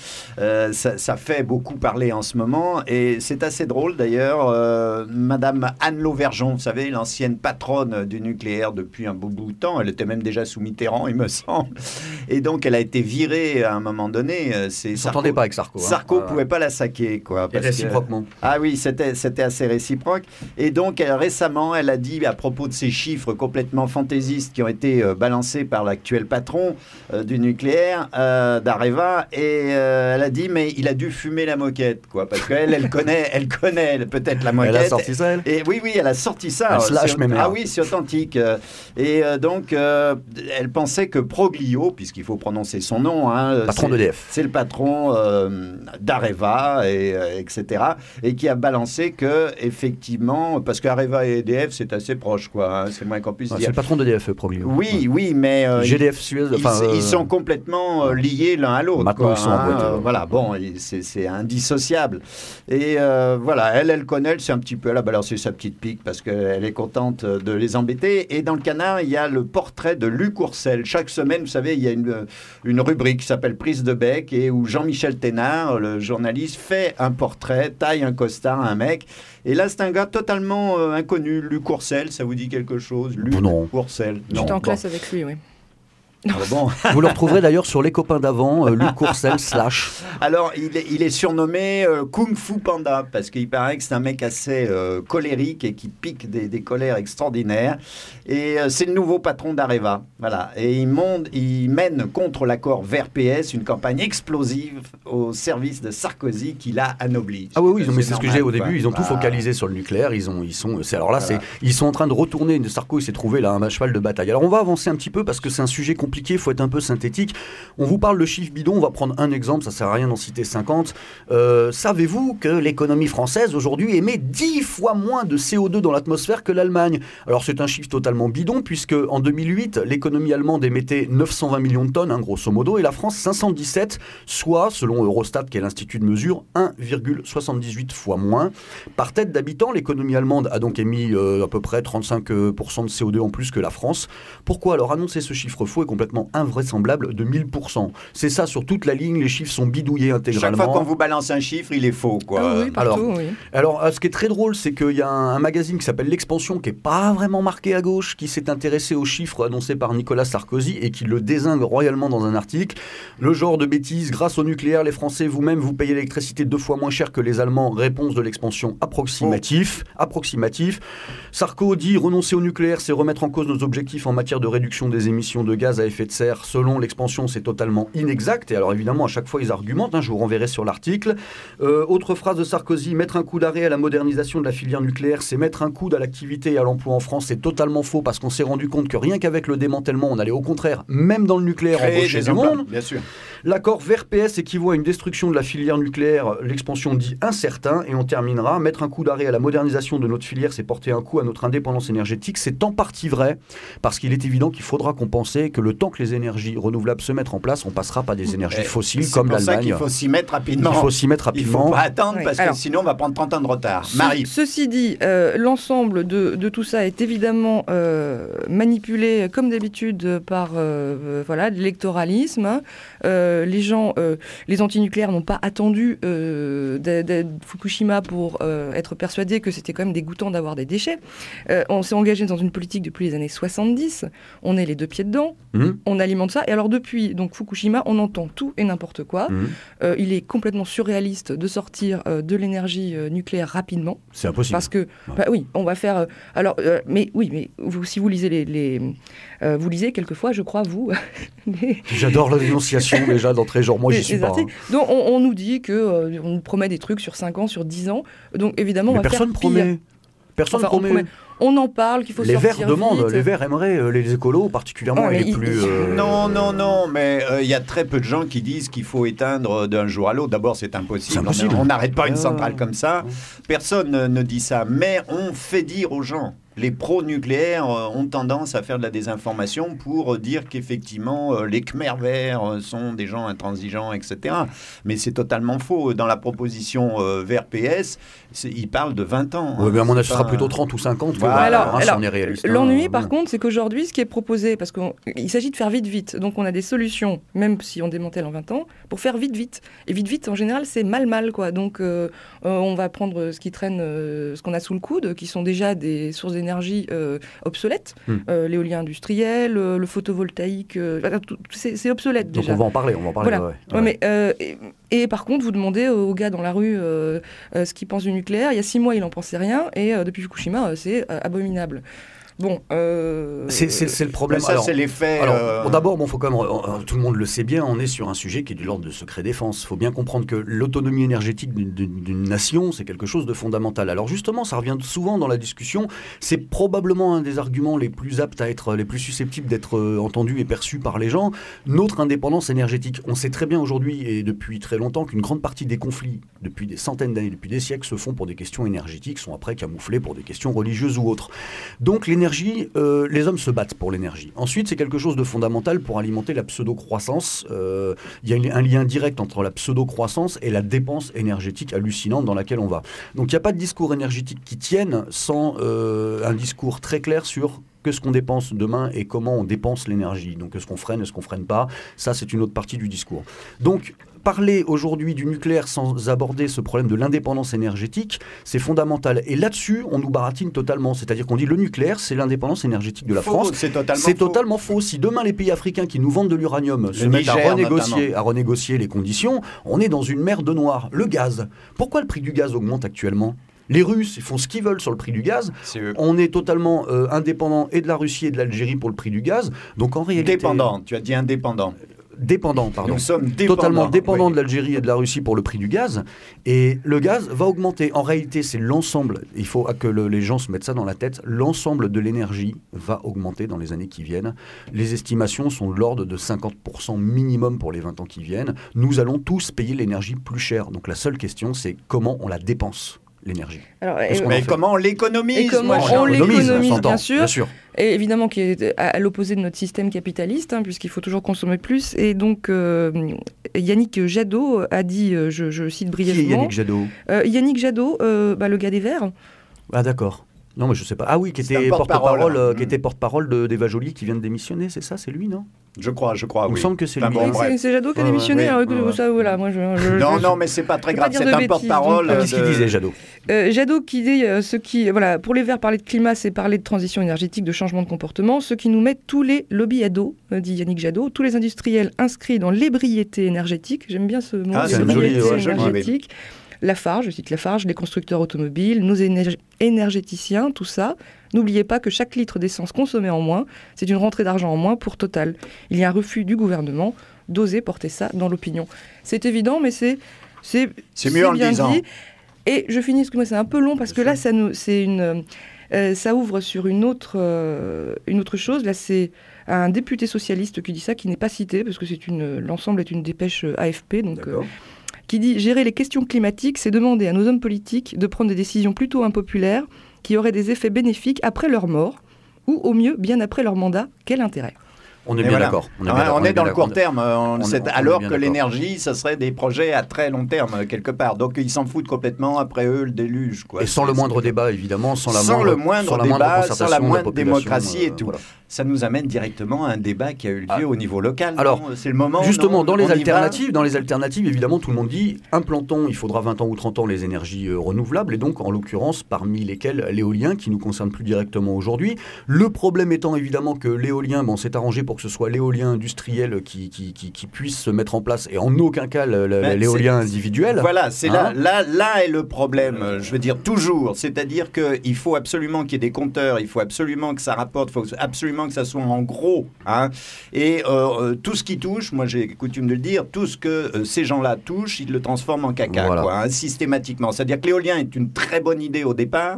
Ça fait beaucoup parler en ce moment et c'est assez drôle d'ailleurs. Madame Anne Lauvergeon, vous savez, l'ancienne patronne du nucléaire depuis un beau bout de temps, elle était même déjà sous Mitterrand, il me semble. Et donc, elle a été virée à un moment donné. Ils ne s'entendaient pas avec Sarko. Sarko ne pouvait pas la saquer, quoi. Et réciproquement. Ah oui, c'était assez réciproque. Et donc, récemment, elle a dit, à propos de ces chiffres complètement fantaisistes qui ont été balancés par l'actuel patron du nucléaire, d'Areva, et elle a dit, mais il a dû fumer la moquette, quoi. Parce qu'elle, elle connaît peut-être la moquette. Elle a sorti ça, elle ? Et oui, elle a sorti ça. Ah oui, c'est authentique. Et donc, elle pensait que Proglio, puisqu'il faut prononcer son nom, patron d'EDF. C'est le patron d'Areva, etc. Et qui a balancé que, effectivement, parce qu'Areva et EDF, c'est assez proche, quoi. C'est le moins qu'on puisse dire. C'est le patron d'EDF, Proglio. Oui, mais GDF Suez. Ils sont complètement liés l'un à l'autre. Maintenant, ils sont en boîte. Voilà, bon, c'est indissociable. Et voilà, elle connaît, elle, c'est un petit peu, elle a balancé sa petite pique parce qu'elle est contente de les embêter. Et dans le Canard, il y a le portrait de Luc Courcel. Chaque semaine, vous savez, il y a une rubrique qui s'appelle Prise de bec et où Jean-Michel Thénard, le journaliste, fait un portrait, taille un costard à un mec. Et là, c'est un gars totalement inconnu. Luc Courcel, ça vous dit quelque chose? Luc Courcel. J'étais en classe avec lui, oui. Bon. Vous le retrouverez d'ailleurs sur Les Copains d'avant, Luc Courcel / Alors, il est surnommé Kung Fu Panda, parce qu'il paraît que c'est un mec assez colérique et qui pique des colères extraordinaires. Et c'est le nouveau patron d'Areva. Voilà. Et il mène contre l'accord Vert-PS une campagne explosive au service de Sarkozy qui l'a anobli. Ah oui, mais c'est ce que j'ai au début. Ils ont tout focalisé sur le nucléaire. Ils sont en train de retourner. Sarko, il s'est trouvé là un cheval de bataille. Alors, on va avancer un petit peu parce que c'est un sujet compliqué. Il faut être un peu synthétique. On vous parle de chiffres bidons, on va prendre un exemple, ça sert à rien d'en citer 50. Savez-vous que l'économie française aujourd'hui émet 10 fois moins de CO2 dans l'atmosphère que l'Allemagne? Alors c'est un chiffre totalement bidon puisque en 2008, l'économie allemande émettait 920 millions de tonnes, grosso modo, et la France 517, soit, selon Eurostat, qui est l'institut de mesure, 1,78 fois moins. Par tête d'habitant, l'économie allemande a donc émis à peu près 35% de CO2 en plus que la France. Pourquoi alors annoncer ce chiffre faux est complètement invraisemblable de 1000%. C'est ça, sur toute la ligne, les chiffres sont bidouillés intégralement. Chaque fois qu'on vous balance un chiffre, il est faux, quoi. Ah oui, partout, alors, ce qui est très drôle, c'est qu'il y a un magazine qui s'appelle L'Expansion, qui n'est pas vraiment marqué à gauche, qui s'est intéressé aux chiffres annoncés par Nicolas Sarkozy et qui le dézingue royalement dans un article. Le genre de bêtises, grâce au nucléaire, les Français, vous-même, vous payez l'électricité 2 fois moins cher que les Allemands. Réponse de l'Expansion approximatif. Sarko dit renoncer au nucléaire, c'est remettre en cause nos objectifs en matière de réduction des émissions de gaz à effet de serre. Selon l'Expansion, c'est totalement inexact. Et alors évidemment, à chaque fois, ils argumentent. Je vous renverrai sur l'article. Autre phrase de Sarkozy, mettre un coup d'arrêt à la modernisation de la filière nucléaire, c'est mettre un coude à l'activité et à l'emploi en France. C'est totalement faux parce qu'on s'est rendu compte que rien qu'avec le démantèlement, on allait au contraire, même dans le nucléaire, embaucher du monde. Bien sûr. L'accord Vert-PS équivaut à une destruction de la filière nucléaire. L'Expansion dit incertain. Et on terminera. Mettre un coup d'arrêt à la modernisation de notre filière, c'est porter un coup à notre indépendance énergétique. C'est en partie vrai parce qu'il est évident qu'il faudra compenser que le temps que les énergies renouvelables se mettent en place, on passera pas des énergies fossiles comme l'Allemagne. C'est pour ça qu'il faut s'y mettre rapidement. Il faut pas attendre parce que sinon on va prendre 30 ans de retard. Marie. Ceci dit, l'ensemble de tout ça est évidemment manipulé comme d'habitude par l'électoralisme. Les gens, les antinucléaires n'ont pas attendu Fukushima pour être persuadés que c'était quand même dégoûtant d'avoir des déchets. On s'est engagé dans une politique depuis les années 70. On est les deux pieds dedans. On alimente ça. Et alors depuis donc Fukushima, on entend tout et n'importe quoi. Il est complètement surréaliste de sortir de l'énergie nucléaire rapidement. C'est impossible. Parce que, on va faire... mais si vous lisez vous lisez quelquefois, je crois, vous... J'adore la dénonciation déjà d'entrée, genre moi j'y suis pas. Donc on nous dit qu'on nous promet des trucs sur 5 ans, sur 10 ans. Donc évidemment, on va faire pire. Personne promet. On en parle, qu'il faut sortir vite. Les Verts demandent, les Verts aimeraient, les écolos particulièrement, et les plus... Non, mais il y a très peu de gens qui disent qu'il faut éteindre d'un jour à l'autre. D'abord, c'est impossible. On n'arrête pas une centrale comme ça. Personne ne dit ça, mais on fait dire aux gens. les pro-nucléaires ont tendance à faire de la désinformation pour dire qu'effectivement, les Khmers verts sont des gens intransigeants, etc. Mais c'est totalement faux. Dans la proposition vert PS, ils parlent de 20 ans. Oui, mais à mon avis, ce pas... sera plutôt 30 ou 50. Alors, si on est réaliste. l'ennui, par contre, c'est qu'aujourd'hui, ce qui est proposé, parce qu'il s'agit de faire vite. Donc, on a des solutions, même si on démantèle en 20 ans, pour faire vite. Et vite, en général, c'est mal, quoi. Donc, on va prendre ce qui traîne, ce qu'on a sous le coude, qui sont déjà des sources d'énergie obsolètes. L'éolien industriel, le photovoltaïque, c'est obsolète déjà. Donc, on va en parler. Voilà. Ouais. Mais, et par contre, vous demandez aux gars dans la rue ce qu'ils pensent du nucléaire. Il y a 6 mois, il n'en pensait rien. Et depuis Fukushima, c'est abominable. Bon, c'est le problème. Ça, c'est les faits. D'abord, faut quand même, tout le monde le sait bien, on est sur un sujet qui est de l'ordre de secret défense. Il faut bien comprendre que l'autonomie énergétique d'une nation, c'est quelque chose de fondamental. Alors justement, ça revient souvent dans la discussion. C'est probablement un des arguments les plus aptes à être, les plus susceptibles d'être entendus et perçus par les gens. Notre indépendance énergétique. On sait très bien aujourd'hui et depuis très longtemps qu'une grande partie des conflits, depuis des centaines d'années, depuis des siècles, se font pour des questions énergétiques, sont après camouflés pour des questions religieuses ou autres. Donc l'énergie, les hommes se battent pour l'énergie. Ensuite, c'est quelque chose de fondamental pour alimenter la pseudo-croissance. Il y a un lien direct entre la pseudo-croissance et la dépense énergétique hallucinante dans laquelle on va. Donc, il n'y a pas de discours énergétique qui tienne sans un discours très clair sur ce qu'on dépense demain et comment on dépense l'énergie. Donc, est-ce qu'on freine, est-ce qu'on freine pas ? Ça, c'est une autre partie du discours. Donc, parler aujourd'hui du nucléaire sans aborder ce problème de l'indépendance énergétique, c'est fondamental. Et là-dessus, on nous baratine totalement. C'est-à-dire qu'on dit le nucléaire, c'est l'indépendance énergétique de la France. C'est totalement faux. Si demain les pays africains qui nous vendent de l'uranium se mettent à renégocier les conditions, on est dans une mer de noir. Le gaz. Pourquoi le prix du gaz augmente actuellement ? Les Russes, ils font ce qu'ils veulent sur le prix du gaz. On est totalement indépendant et de la Russie et de l'Algérie pour le prix du gaz. Donc en réalité... Dépendant, tu as dit indépendant. Dépendant, pardon. Nous sommes dépendants. Totalement dépendants de l'Algérie et de la Russie pour le prix du gaz. Et le gaz va augmenter. En réalité, c'est l'ensemble. Il faut que les gens se mettent ça dans la tête. L'ensemble de l'énergie va augmenter dans les années qui viennent. Les estimations sont de l'ordre de 50% minimum pour les 20 ans qui viennent. Nous allons tous payer l'énergie plus cher. Donc la seule question, c'est comment on la dépense, l'énergie. Alors, mais comment on l'économise ? Et comment on l'économise, bien sûr. Et évidemment, qui est à l'opposé de notre système capitaliste, puisqu'il faut toujours consommer plus. Et donc, Yannick Jadot a dit, je cite brièvement... Qui est Yannick Jadot ? Yannick Jadot, le gars des Verts. Ah d'accord. Non, mais je sais pas. Ah oui, qui était porte-parole d'Eva Joly qui vient de démissionner, c'est ça ? C'est lui, non ? Je crois, Il me semble que c'est lui. C'est Jadot qui a démissionné. Ça, voilà, moi, non, mais c'est pas très grave. C'est un porte-parole. Qu'est-ce qu'il disait, Jadot ? Jadot qui dit pour les Verts, parler de climat, c'est parler de transition énergétique, de changement de comportement. Ce qui nous met tous les lobbies à dos, dit Yannick Jadot, tous les industriels inscrits dans l'ébriété énergétique. J'aime bien ce mot. L'ébriété énergétique. Lafarge, je cite Lafarge, les constructeurs automobiles, nos énergéticiens, tout ça. N'oubliez pas que chaque litre d'essence consommé en moins, c'est une rentrée d'argent en moins pour Total. Il y a un refus du gouvernement d'oser porter ça dans l'opinion. C'est évident, mais c'est mieux en le disant. Dit. Et je finis, parce que moi c'est un peu long, parce que là, ça ouvre sur une autre chose. Là, c'est un député socialiste qui dit ça, qui n'est pas cité, parce que l'ensemble est une dépêche AFP, donc... qui dit « Gérer les questions climatiques, c'est demander à nos hommes politiques de prendre des décisions plutôt impopulaires qui auraient des effets bénéfiques après leur mort, ou au mieux bien après leur mandat. Quel intérêt ?» On est bien d'accord. On est dans le court terme, alors que l'énergie, ça serait des projets à très long terme, quelque part. Donc ils s'en foutent complètement, après eux, le déluge. Quoi. Et sans le moindre débat, évidemment, sans le moindre débat, sans la moindre démocratie et tout. Voilà. Ça nous amène directement à un débat qui a eu lieu au niveau local. Alors, c'est le moment. Justement, dans les alternatives, évidemment, tout le monde dit implantons, il faudra 20 ans ou 30 ans les énergies renouvelables, et donc, en l'occurrence, parmi lesquelles l'éolien, qui nous concerne plus directement aujourd'hui. Le problème étant évidemment que l'éolien, s'est arrangé pour que ce soit l'éolien industriel qui puisse se mettre en place, et en aucun cas l'éolien individuel. Voilà, c'est là est le problème. Je veux dire toujours, c'est-à-dire qu'il faut absolument qu'il y ait des compteurs, il faut absolument que ça rapporte, il faut absolument que ça soit en gros, et tout ce qui touche, moi j'ai coutume de le dire, tout ce que ces gens-là touchent, ils le transforment en caca, systématiquement. C'est-à-dire que l'éolien est une très bonne idée au départ,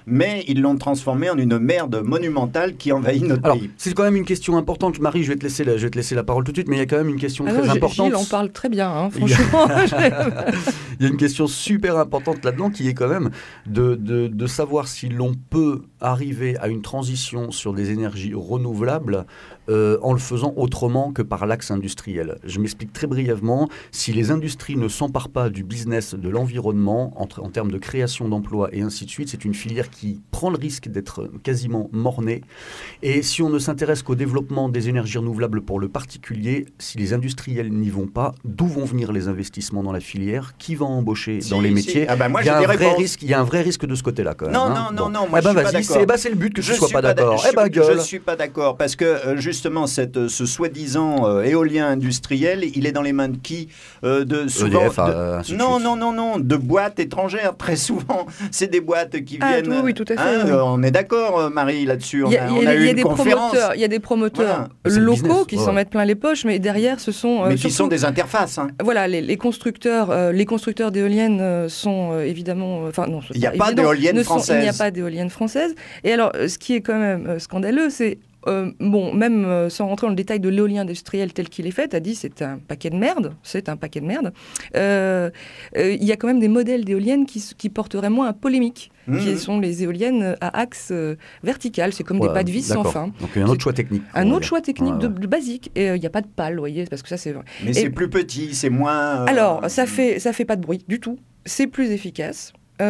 mais ils l'ont transformé en une merde monumentale qui envahit notre pays. C'est quand même une question importante. Marie, je vais te laisser la parole tout de suite, mais il y a quand même une question très importante. Gilles en parle très bien, hein, franchement. Il y a une question super importante là-dedans qui est quand même de savoir si l'on peut arriver à une transition sur des énergies renouvelables en le faisant autrement que par l'axe industriel. Je m'explique très brièvement. Si les industries ne s'emparent pas du business de l'environnement en termes de création d'emplois et ainsi de suite, c'est une filière qui prend le risque d'être quasiment mort-née. Et si on ne s'intéresse qu'au développement des énergies renouvelables pour le particulier, si les industriels n'y vont pas, d'où vont venir les investissements dans la filière? Qui va embaucher dans les métiers? Moi, il y a un vrai risque de ce côté-là quand même. Non, moi je suis pas d'accord. C'est le but que tu ne sois pas d'accord. Je ne suis pas d'accord parce que justement ce soi-disant éolien industriel, il est dans les mains de qui? EDF, de boîtes étrangères. Très souvent, c'est des boîtes qui viennent. Oui, tout à fait. On est d'accord, Marie, là-dessus. On a eu une conférence. Il y a des promoteurs locaux qui s'en mettent plein les poches, mais derrière, ce sont mais qui sont des interfaces. Voilà, les constructeurs d'éoliennes sont évidemment. Il n'y a pas d'éoliennes françaises. Il n'y a pas d'éoliennes françaises. Et alors, ce qui est quand même scandaleux, c'est même sans rentrer dans le détail de l'éolien industriel tel qu'il est fait, tu as dit c'est un paquet de merde. Il y a quand même des modèles d'éoliennes qui porteraient moins à polémique, qui sont les éoliennes à axe vertical. C'est comme des pas de vis sans fin. Donc un autre choix technique. Un autre choix technique de basique. Et il n'y a pas de pale, vous voyez, parce que ça c'est vrai. Mais c'est plus petit, c'est moins... Alors, ça fait pas de bruit du tout. C'est plus efficace.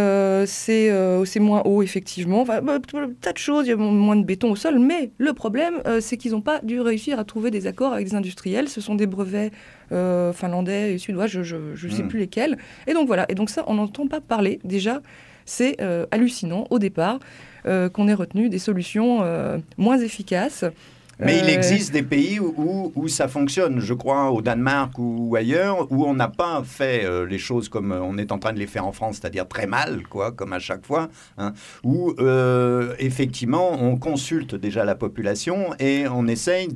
C'est moins haut, effectivement. Tas de choses, il y a moins de béton au sol, mais le problème, c'est qu'ils n'ont pas dû réussir à trouver des accords avec des industriels. Ce sont des brevets finlandais et suédois, je ne sais plus lesquels. Et donc voilà, et donc ça, on n'entend pas parler. Déjà, c'est hallucinant au départ qu'on ait retenu des solutions moins efficaces. Mais il existe des pays où ça fonctionne, je crois, au Danemark ou ailleurs, où on n'a pas fait les choses comme on est en train de les faire en France, c'est-à-dire très mal, quoi, comme à chaque fois, où effectivement on consulte déjà la population et on essaye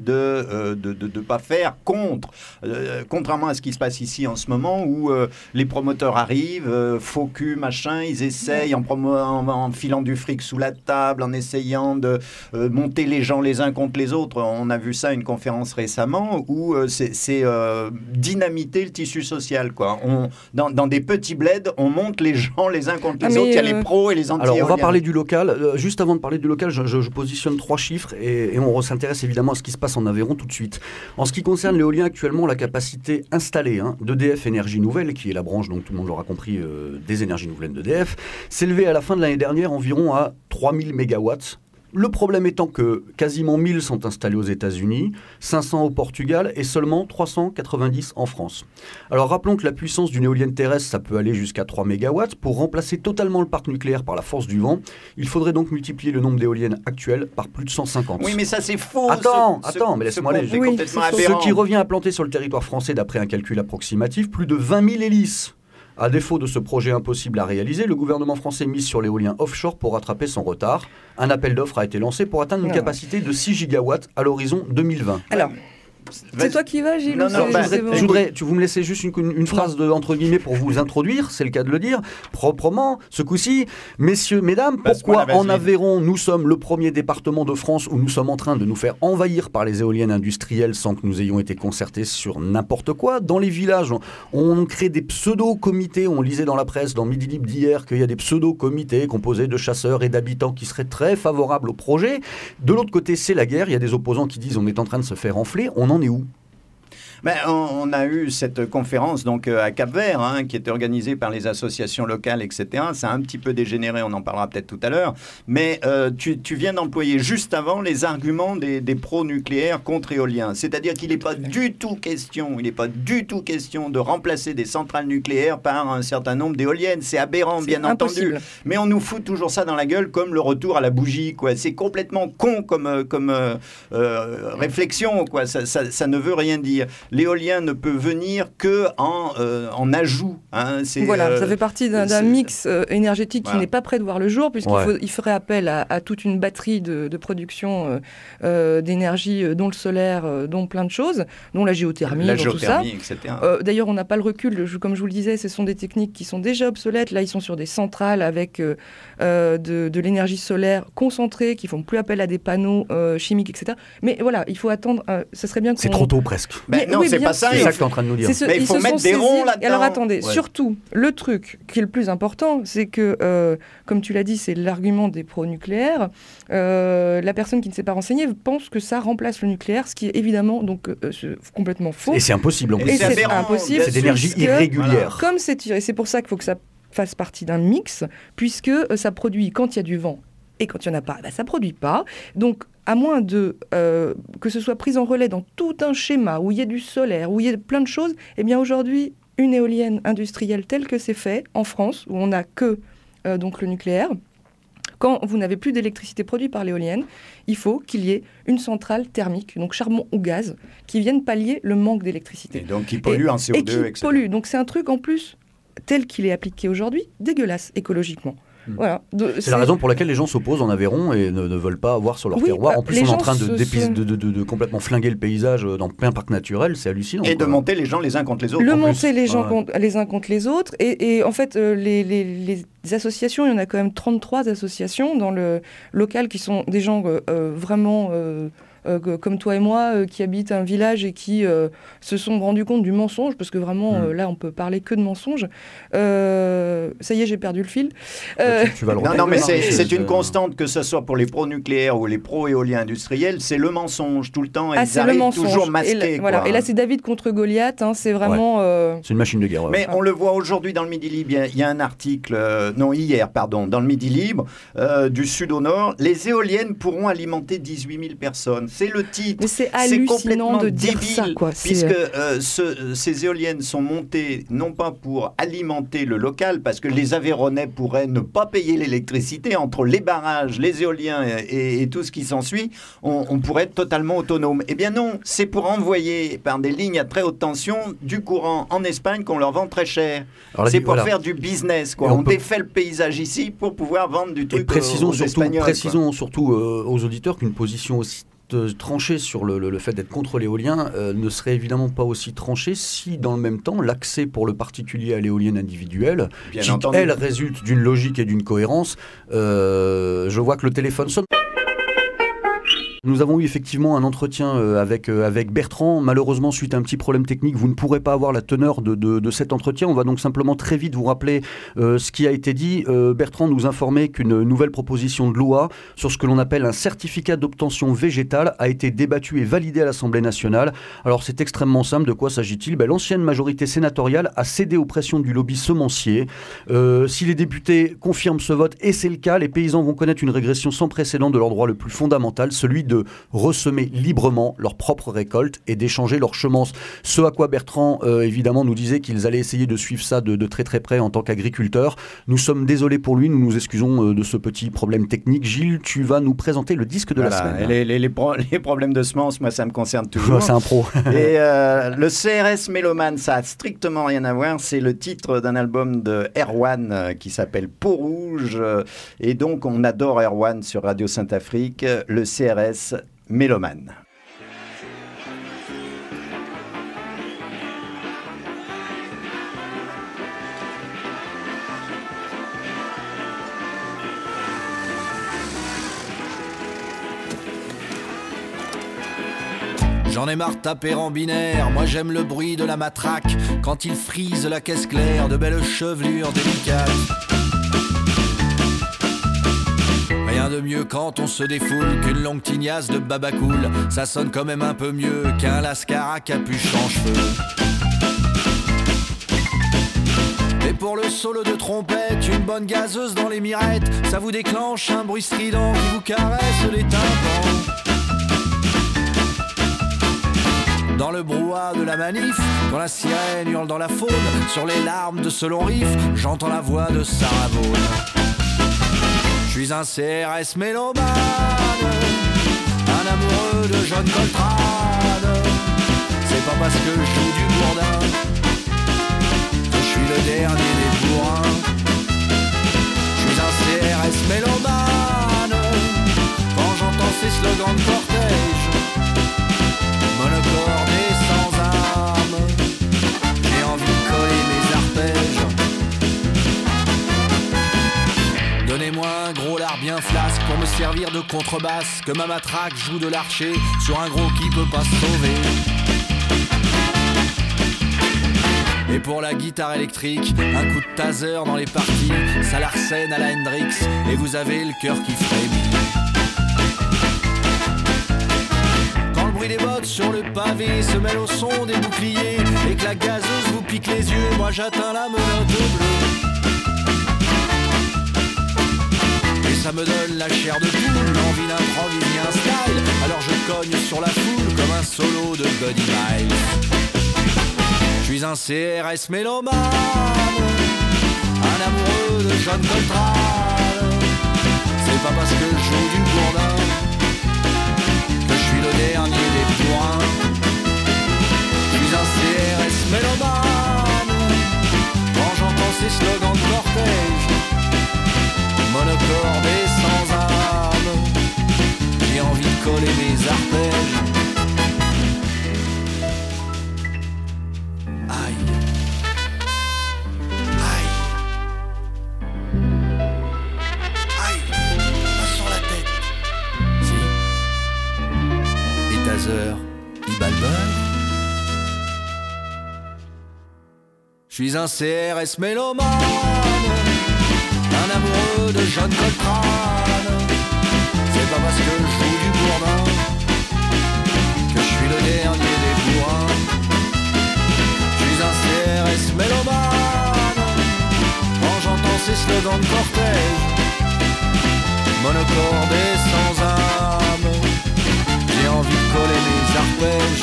de pas faire contrairement à ce qui se passe ici en ce moment, où les promoteurs arrivent, faux cul, machin, ils essayent en filant du fric sous la table, en essayant de monter les gens les uns contre les autres. On a vu ça à une conférence récemment où c'est dynamiter le tissu social, quoi. Dans des petits bleds, on monte les gens les uns contre les autres. Il y a les pros et les anti-éoliens. Alors, on va parler du local. Juste avant de parler du local, je positionne 3 chiffres et on s'intéresse évidemment à ce qui se passe en Aveyron tout de suite. En ce qui concerne l'éolien, actuellement, la capacité installée d'EDF Énergie Nouvelle, qui est la branche, donc tout le monde l'aura compris, des énergies nouvelles d'EDF, s'élevait à la fin de l'année dernière environ à 3000 mégawatts. Le problème étant que quasiment 1000 sont installés aux États-Unis, 500 au Portugal et seulement 390 en France. Alors rappelons que la puissance d'une éolienne terrestre, ça peut aller jusqu'à 3 MW. Pour remplacer totalement le parc nucléaire par la force du vent, il faudrait donc multiplier le nombre d'éoliennes actuelles par plus de 150. Oui, mais ça c'est faux. Attends, mais laisse-moi aller. Ce qui revient à planter sur le territoire français, d'après un calcul approximatif, plus de 20 000 hélices. À défaut de ce projet impossible à réaliser, le gouvernement français mise sur l'éolien offshore pour rattraper son retard. Un appel d'offres a été lancé pour atteindre une capacité de 6 gigawatts à l'horizon 2020. Alors, c'est toi qui vas, Gilles? Vous me laissez juste une phrase entre guillemets pour vous introduire, c'est le cas de le dire, proprement, ce coup-ci. Messieurs, mesdames, pourquoi en Aveyron, nous sommes le premier département de France où nous sommes en train de nous faire envahir par les éoliennes industrielles sans que nous ayons été concertés sur n'importe quoi? Dans les villages, on crée des pseudo-comités, on lisait dans la presse, dans Midi Libre d'hier, qu'il y a des pseudo-comités composés de chasseurs et d'habitants qui seraient très favorables au projet. De l'autre côté, c'est la guerre, il y a des opposants qui disent on est en train de se faire enfler, on en est où? On a eu cette conférence donc à Cap-Vert, qui était organisée par les associations locales, etc. Ça a un petit peu dégénéré, on en parlera peut-être tout à l'heure. Mais tu viens d'employer juste avant les arguments des pro-nucléaires contre éoliens. C'est-à-dire qu'il n'est pas du tout question de remplacer des centrales nucléaires par un certain nombre d'éoliennes. C'est aberrant, bien entendu. Mais on nous fout toujours ça dans la gueule comme le retour à la bougie, quoi. C'est complètement con comme réflexion, quoi. Ça ne veut rien dire. L'éolien ne peut venir qu'en ajout. Hein. Ça fait partie d'un mix énergétique qui n'est pas prêt de voir le jour, puisqu'il ferait appel à toute une batterie de production d'énergie, dont le solaire, dont plein de choses, dont la géothermie, tout ça. Etc. D'ailleurs, on n'a pas le recul. Comme je vous le disais, ce sont des techniques qui sont déjà obsolètes. Là, ils sont sur des centrales avec de l'énergie solaire concentrée, qui font plus appel à des panneaux chimiques, etc. Mais voilà, il faut attendre. Ça serait bien. C'est trop tôt presque. Non, c'est pas ça. C'est ça que tu es en train de nous dire. Mais il faut mettre des ronds là-dedans. Alors attendez, surtout, le truc qui est le plus important, c'est que, comme tu l'as dit, c'est l'argument des pro-nucléaires. La personne qui ne s'est pas renseignée pense que ça remplace le nucléaire, ce qui est évidemment complètement faux. Et c'est impossible en plus. Et c'est impossible. C'est d'énergie irrégulière. Comme c'est pour ça qu'il faut que ça fasse partie d'un mix, puisque ça produit quand il y a du vent et quand il n'y en a pas, ça ne produit pas. Donc, à moins que ce soit pris en relais dans tout un schéma où il y a du solaire, où il y a plein de choses, eh bien aujourd'hui, une éolienne industrielle telle que c'est fait en France, où on n'a que donc le nucléaire, quand vous n'avez plus d'électricité produite par l'éolienne, il faut qu'il y ait une centrale thermique, donc charbon ou gaz, qui vienne pallier le manque d'électricité. Et donc qui pollue en CO2, et qui pollue. Donc c'est un truc en plus, tel qu'il est appliqué aujourd'hui, dégueulasse écologiquement. Voilà. C'est la raison pour laquelle les gens s'opposent en Aveyron et ne veulent pas avoir sur leur terroir. En plus, on est en train de complètement flinguer le paysage dans plein parc naturel. C'est hallucinant. Et de monter les gens les uns contre les autres. Monter les gens les uns contre les autres. Et en fait, les associations, il y en a quand même 33 associations dans le local qui sont des gens vraiment... comme toi et moi, qui habitent un village et qui se sont rendus compte du mensonge, parce que vraiment, là, on peut parler que de mensonges. Ça y est, j'ai perdu le fil. Tu vas le non, mais c'est une constante, que ce soit pour les pro-nucléaires ou les pro-éoliens industriels, c'est le mensonge tout le temps, et ils arrivent toujours masqués. Et là, c'est David contre Goliath, hein, c'est vraiment... C'est une machine de guerre. Mais on le voit aujourd'hui dans le Midi Libre, il y a un article, hier, dans le Midi Libre, du sud au nord, les éoliennes pourront alimenter 18 000 personnes. C'est le titre. Mais c'est hallucinant de dire débile, ça, quoi. Puisque ces éoliennes sont montées non pas pour alimenter le local, parce que les Aveyronnais pourraient ne pas payer l'électricité entre les barrages, les éoliens et tout ce qui s'ensuit. On pourrait être totalement autonome. Eh bien non, c'est pour envoyer par des lignes à très haute tension du courant en Espagne qu'on leur vend très cher. C'est pour faire du business, quoi. On défait le paysage ici pour pouvoir vendre du truc aux Espagnols. Précisons surtout aux auditeurs qu'une position aussi trancher sur le fait d'être contre l'éolien ne serait évidemment pas aussi tranché si dans le même temps l'accès pour le particulier à l'éolienne individuelle, elle résulte d'une logique et d'une cohérence. Je vois que le téléphone sonne. Nous avons eu effectivement un entretien avec Bertrand. Malheureusement, suite à un petit problème technique, vous ne pourrez pas avoir la teneur de cet entretien. On va donc simplement très vite vous rappeler ce qui a été dit. Bertrand nous informait qu'une nouvelle proposition de loi sur ce que l'on appelle un certificat d'obtention végétale a été débattue et validée à l'Assemblée nationale. Alors c'est extrêmement simple. De quoi s'agit-il ? L'ancienne majorité sénatoriale a cédé aux pressions du lobby semencier. Si les députés confirment ce vote, et c'est le cas, les paysans vont connaître une régression sans précédent de leur droit le plus fondamental, celui de ressemer librement leur propre récolte et d'échanger leurs semences. Ce à quoi Bertrand, évidemment, nous disait qu'ils allaient essayer de suivre ça de très très près en tant qu'agriculteurs. Nous sommes désolés pour lui, nous nous excusons de ce petit problème technique. Gilles, tu vas nous présenter le disque de la semaine. Les problèmes de semences, moi ça me concerne toujours. C'est un pro. Et le CRS Mélomane, ça a strictement rien à voir. C'est le titre d'un album de Erwan qui s'appelle Peau Rouge. Et donc on adore Erwan sur Radio Saint-Afrique. Le CRS Mélomane. J'en ai marre de taper en binaire, moi j'aime le bruit de la matraque quand il frise la caisse claire de belles chevelures délicates. Rien de mieux quand on se défoule qu'une longue tignasse de babacool. Ça sonne quand même un peu mieux qu'un lascar à capuche en cheveux. Et pour le solo de trompette, une bonne gazeuse dans les mirettes, ça vous déclenche un bruit strident qui vous caresse les tympans. Dans le brouhaha de la manif, quand la sirène hurle dans la faune, sur les larmes de ce long riff, j'entends la voix de Sarah Vaughan. Je suis un CRS mélomane, un amoureux de John Coltrane. C'est pas parce que je joue du bourdin dernier des bourrins. Je suis un CRS mélomane quand j'entends ces slogans de cortège. Monocordé sans armes, j'ai envie de coller mes arpèges. Donnez-moi un gros lard bien flasque pour me servir de contrebasse, que ma matraque joue de l'archer sur un gros qui peut pas se sauver. Et pour la guitare électrique, un coup de taser dans les parties, ça l'arsène à la Hendrix, et vous avez le cœur qui frémit. Quand le bruit des bottes sur le pavé se mêle au son des boucliers, et que la gazeuse vous pique les yeux, moi j'atteins la menotte bleue. Et ça me donne la chair de poule, l'envie d'improviser un style, alors je cogne sur la foule comme un solo de Buddy Miles. Je suis un CRS mélomane, un amoureux de John Coltrane. C'est pas parce que je joue du bourdin que je suis le dernier des bourrins. Je suis un CRS mélomane quand j'entends ces slogans de cortège. Monocordé sans armes, j'ai envie de coller mes arpèges. Je suis un CRS mélomane, un amoureux de John Coltrane. C'est pas parce que je joue du bourdin que je suis le dernier des bourrins. Je suis un CRS mélomane quand j'entends ces slogans de cortège. Monocordé sans âme, j'ai envie de coller mes arpèges.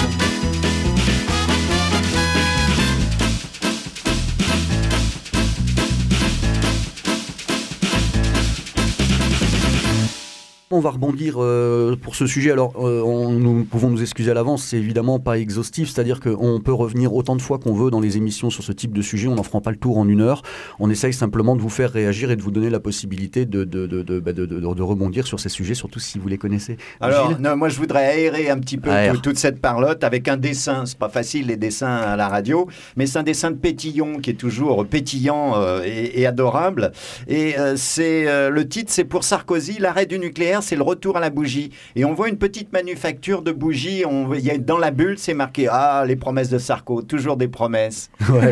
On va rebondir pour ce sujet. Alors, nous pouvons nous excuser à l'avance, c'est évidemment pas exhaustif, c'est-à-dire qu'on peut revenir autant de fois qu'on veut dans les émissions sur ce type de sujet, on n'en fera pas le tour en 1 heure. On essaye simplement de vous faire réagir et de vous donner la possibilité de rebondir sur ces sujets, surtout si vous les connaissez. Alors, non, moi je voudrais aérer un petit peu toute cette parlotte avec un dessin. C'est pas facile les dessins à la radio, mais c'est un dessin de Pétillon qui est toujours pétillant et adorable. Et le titre, c'est pour Sarkozy, l'arrêt du nucléaire, c'est le retour à la bougie. Et on voit une petite manufacture de bougies. Dans la bulle, c'est marqué les promesses de Sarko, toujours des promesses. Ouais,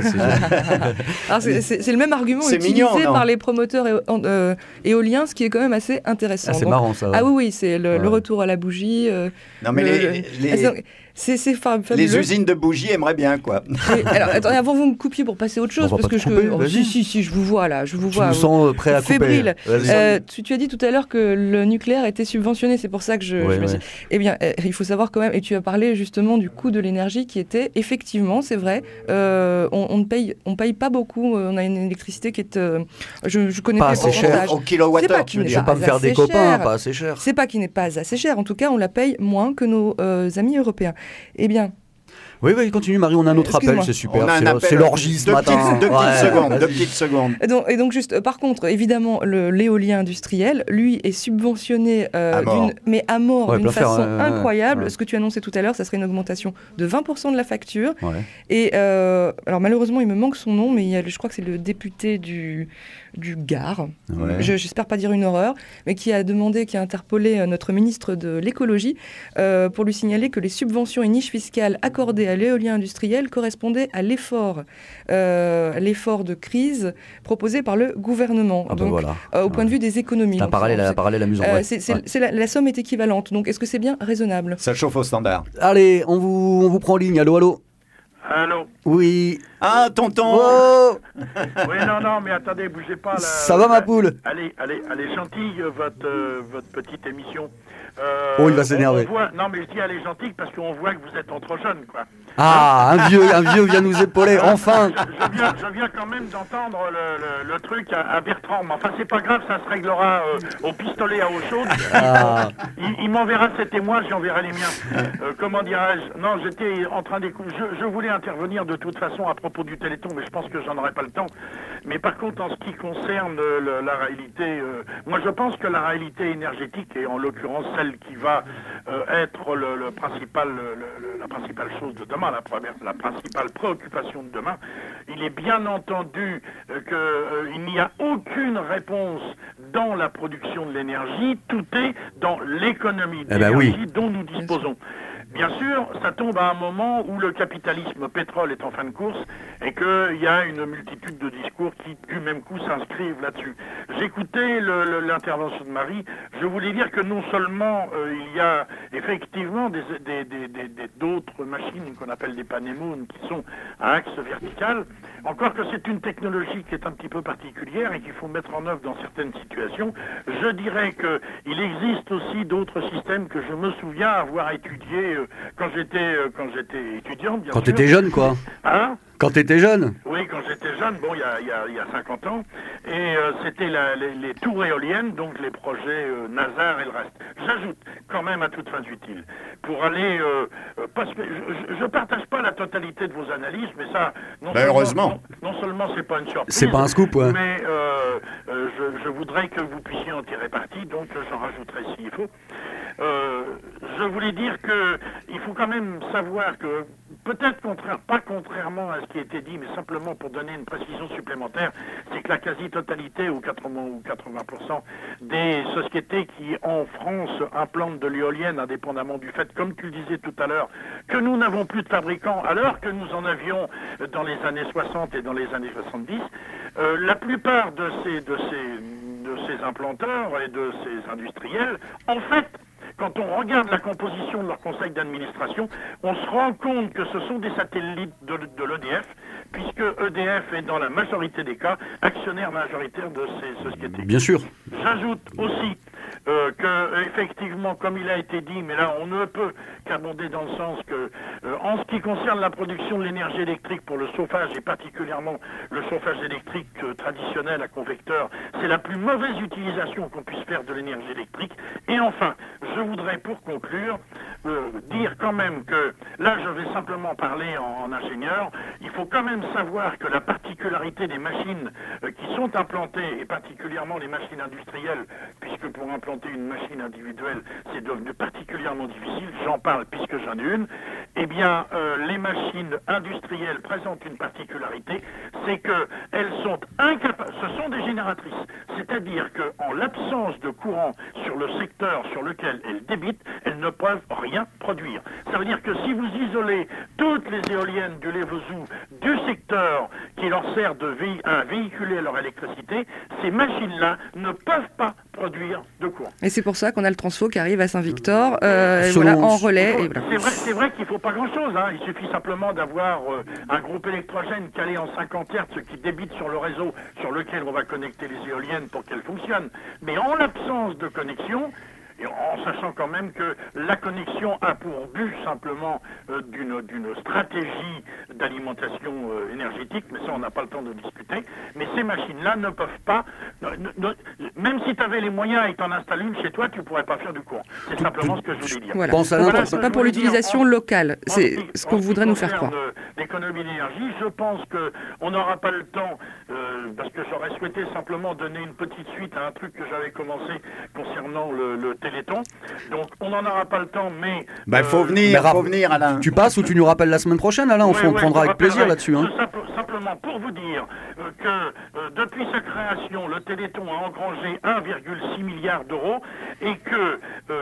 c'est le même argument c'est utilisé mignon, par les promoteurs éoliens, ce qui est quand même assez intéressant. C'est marrant ça. Ouais. Ah oui, c'est le retour à la bougie. Non mais c'est fabuleux. Les usines de bougies aimeraient bien, quoi. Alors, attendez, avant vous me coupiez pour passer à autre chose, parce que si, je vous vois là, je vous vois. Je me sens prêt à couper. Fébrile. Tu as dit tout à l'heure que le nucléaire était subventionné, c'est pour ça que je me suis... Eh bien, il faut savoir quand même, et tu as parlé justement du coût de l'énergie qui était, effectivement, c'est vrai, on paye pas beaucoup, on a une électricité qui est... je connais pas pas assez cher au kilowattheure, je vais pas me faire des copains, pas assez cher. C'est pas qu'il n'est pas assez cher, en tout cas, on la paye moins que nos amis européens. Eh bien... Oui, continue Marie, on a un autre appel, c'est super, c'est l'orgie ce matin. Deux petites secondes. Et donc juste, par contre, évidemment, l'éolien industriel, lui, est subventionné mais à mort, d'une façon incroyable. Ce que tu annonçais tout à l'heure, ça serait une augmentation de 20% de la facture. Ouais. Et alors malheureusement, il me manque son nom, mais je crois que c'est le député du Gard, j'espère pas dire une horreur, mais qui a interpellé notre ministre de l'écologie pour lui signaler que les subventions et niches fiscales accordées à l'éolien industriel correspondaient à l'effort de crise proposé par le gouvernement. Au point de vue des économies. Un parallèle amusant. La somme est équivalente, donc est-ce que c'est bien raisonnable ? Ça chauffe au standard. Allez, on vous prend en ligne, allô ? Allô ? Oui. Ah, tonton. Oh. Oui, non, mais attendez, bougez pas. Là, ça va, ma poule ? Elle est gentille, votre petite émission. Il va s'énerver. Non, mais je dis elle est gentille parce qu'on voit que vous êtes entre jeunes, quoi. Ah, un vieux vient nous épauler, enfin. Je viens quand même d'entendre le truc à Bertrand. Mais enfin, c'est pas grave, ça se réglera au pistolet à eau chaude. Il m'enverra ses témoins, j'enverrai les miens. Comment dirais-je ? Non, j'étais en train d'écouter. Je voulais intervenir de toute façon à propos propos du Téléthon, mais je pense que j'en aurai pas le temps. Mais par contre, en ce qui concerne la réalité, moi je pense que la réalité énergétique, et en l'occurrence celle qui va être la principale chose de demain, la principale préoccupation de demain, il est bien entendu qu'il n'y a aucune réponse dans la production de l'énergie, tout est dans l'économie de l'énergie dont nous disposons. Bien sûr, ça tombe à un moment où le capitalisme pétrole est en fin de course et qu'il y a une multitude de discours qui, du même coup, s'inscrivent là-dessus. J'écoutais l'intervention de Marie. Je voulais dire que non seulement il y a effectivement d'autres machines qu'on appelle des panémones qui sont à axe vertical, encore que c'est une technologie qui est un petit peu particulière et qu'il faut mettre en œuvre dans certaines situations. Je dirais qu'il existe aussi d'autres systèmes que je me souviens avoir étudiés quand j'étais étudiant, bien sûr. Quand tu étais jeune, quoi. Hein ? Quand tu étais jeune? Oui, quand j'étais jeune, bon, il y a 50 ans, et c'était les tours éoliennes, donc les projets Nazar et le reste. J'ajoute quand même à toute fin utile, pour aller... parce que je ne partage pas la totalité de vos analyses, mais ça... heureusement. Non seulement c'est pas une surprise, c'est pas un scoop, ouais. Mais je voudrais que vous puissiez en tirer parti, donc j'en rajouterai s'il faut. Je voulais dire qu'il faut quand même savoir que, peut-être pas contrairement à ce qui a été dit, mais simplement pour donner une précision supplémentaire, c'est que la quasi-totalité, ou 80% des sociétés qui, en France, implantent de l'éolienne, indépendamment du fait, comme tu le disais tout à l'heure, que nous n'avons plus de fabricants, alors que nous en avions dans les années 60 et dans les années 70, la plupart de ces implanteurs et de ces industriels, en fait, quand on regarde la composition de leur conseil d'administration, on se rend compte que ce sont des satellites de l'EDF, puisque EDF est dans la majorité des cas actionnaire majoritaire de ces sociétés. Bien sûr. J'ajoute aussi que, effectivement, comme il a été dit, mais là on ne peut qu'abonder dans le sens que, en ce qui concerne la production de l'énergie électrique pour le chauffage, et particulièrement le chauffage électrique traditionnel à convecteur, c'est la plus mauvaise utilisation qu'on puisse faire de l'énergie électrique. Et enfin, je voudrais pour conclure dire quand même que, là je vais simplement parler en ingénieur, il faut quand même savoir que la particularité des machines qui sont implantées, et particulièrement les machines industrielles, puisque pour implanter une machine individuelle c'est devenu particulièrement difficile, j'en parle puisque j'en ai une, eh bien les machines industrielles présentent une particularité, c'est qu'elles sont incapables, ce sont des génératrices, c'est-à-dire qu'en l'absence de courant sur le secteur sur lequel elles débitent, elles ne peuvent rien produire. Ça veut dire que si vous isolez toutes les éoliennes du Lévesou du secteur qui leur sert à véhiculer leur électricité, ces machines-là ne peuvent pas produire de courant. Et c'est pour ça qu'on a le transfo qui arrive à Saint-Victor, voilà, en relais. Et voilà. C'est vrai qu'il ne faut pas grand-chose. Hein. Il suffit simplement d'avoir un groupe électrogène calé en 50 Hz qui débite sur le réseau sur lequel on va connecter les éoliennes pour qu'elles fonctionnent. Mais en l'absence de connexion, et en sachant quand même que la connexion a pour but simplement d'une stratégie d'alimentation énergétique, mais ça on n'a pas le temps de discuter, mais ces machines-là ne peuvent pas, même si tu avais les moyens et t'en installes une chez toi, tu ne pourrais pas faire du courant. C'est simplement ce que je voulais dire. Voilà. C'est pas pour l'utilisation locale, c'est ce qu'on voudrait nous faire croire. L'économie d'énergie, je pense qu'on n'aura pas le temps, parce que j'aurais souhaité simplement donner une petite suite à un truc que j'avais commencé concernant le Téléthon. Donc on n'en aura pas le temps, mais... Il faut venir, Alain. Tu passes ou tu nous rappelles la semaine prochaine, Alain? On prendra avec plaisir là-dessus. Hein. Simplement pour vous dire que depuis sa création, le Téléthon a engrangé 1,6 milliard d'euros et que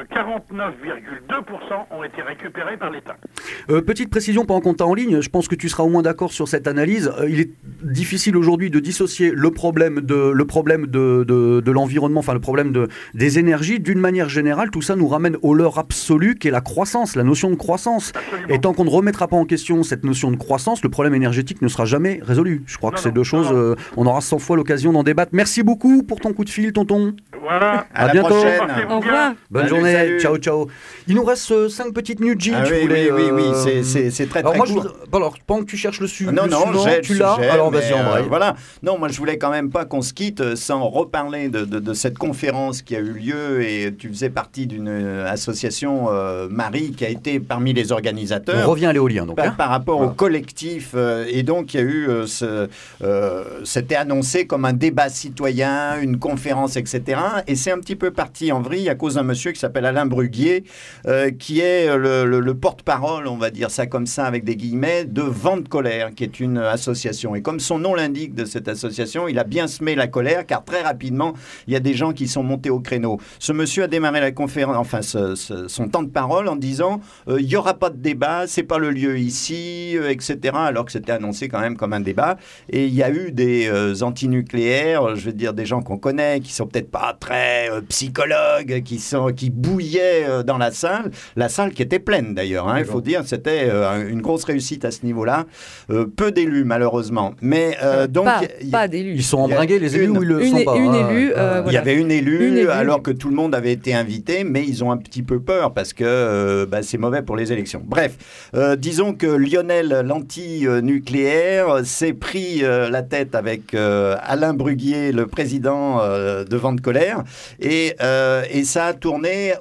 49,2% ont été récupérés par l'État. Petite précision pendant qu'on t'a en ligne, je pense que tu seras au moins d'accord sur cette analyse. Il est difficile aujourd'hui de dissocier le problème de l'environnement, enfin le problème des énergies. D'une manière générale, tout ça nous ramène au leurre absolu qu'est la croissance, la notion de croissance. Absolument. Et tant qu'on ne remettra pas en question cette notion de croissance, le problème énergétique ne sera jamais résolu. Je crois que ces deux choses, on aura 100 fois l'occasion d'en débattre. Merci beaucoup pour ton coup de fil, tonton. Voilà. À bientôt. Prochaine. Au revoir. Bonne journée. Salut. Ciao, ciao. Il nous reste 5 petites minutes, Gilles. Oui, c'est très alors, court. Alors, pendant que tu cherches le suivant, tu l'as. Alors, vas-y, embraye. Voilà. Non, moi, je voulais quand même pas qu'on se quitte sans reparler de cette conférence qui a eu lieu, et tu faisais faisait partie d'une association Marie qui a été parmi les organisateurs. On revient à l'éolien donc. Par rapport au collectif, et donc il y a eu c'était annoncé comme un débat citoyen, une conférence, etc. Et c'est un petit peu parti en vrille à cause d'un monsieur qui s'appelle Alain Bruguier, qui est le porte-parole, on va dire ça comme ça avec des guillemets, de Vent de colère, qui est une association. Et comme son nom l'indique de cette association, il a bien semé la colère, car très rapidement, il y a des gens qui sont montés au créneau. Ce monsieur a démarré la conférence, enfin son temps de parole en disant il n'y aura pas de débat, c'est pas le lieu ici, etc. Alors que c'était annoncé quand même comme un débat. Et il y a eu des antinucléaires, je veux dire des gens qu'on connaît, qui sont peut-être pas très psychologues, qui bouillaient dans la salle qui était pleine d'ailleurs. Il faut dire, c'était une grosse réussite à ce niveau-là. Peu d'élus malheureusement, mais donc pas d'élus. Ils sont embringués les élus ou ils le sont pas. Une élue. Il y avait une élue alors que tout le monde avait été invité, mais ils ont un petit peu peur parce que c'est mauvais pour les élections. Bref, disons que Lionel, l'anti-nucléaire, s'est pris la tête avec Alain Bruguier, le président de Vent de colère, et ça a tourné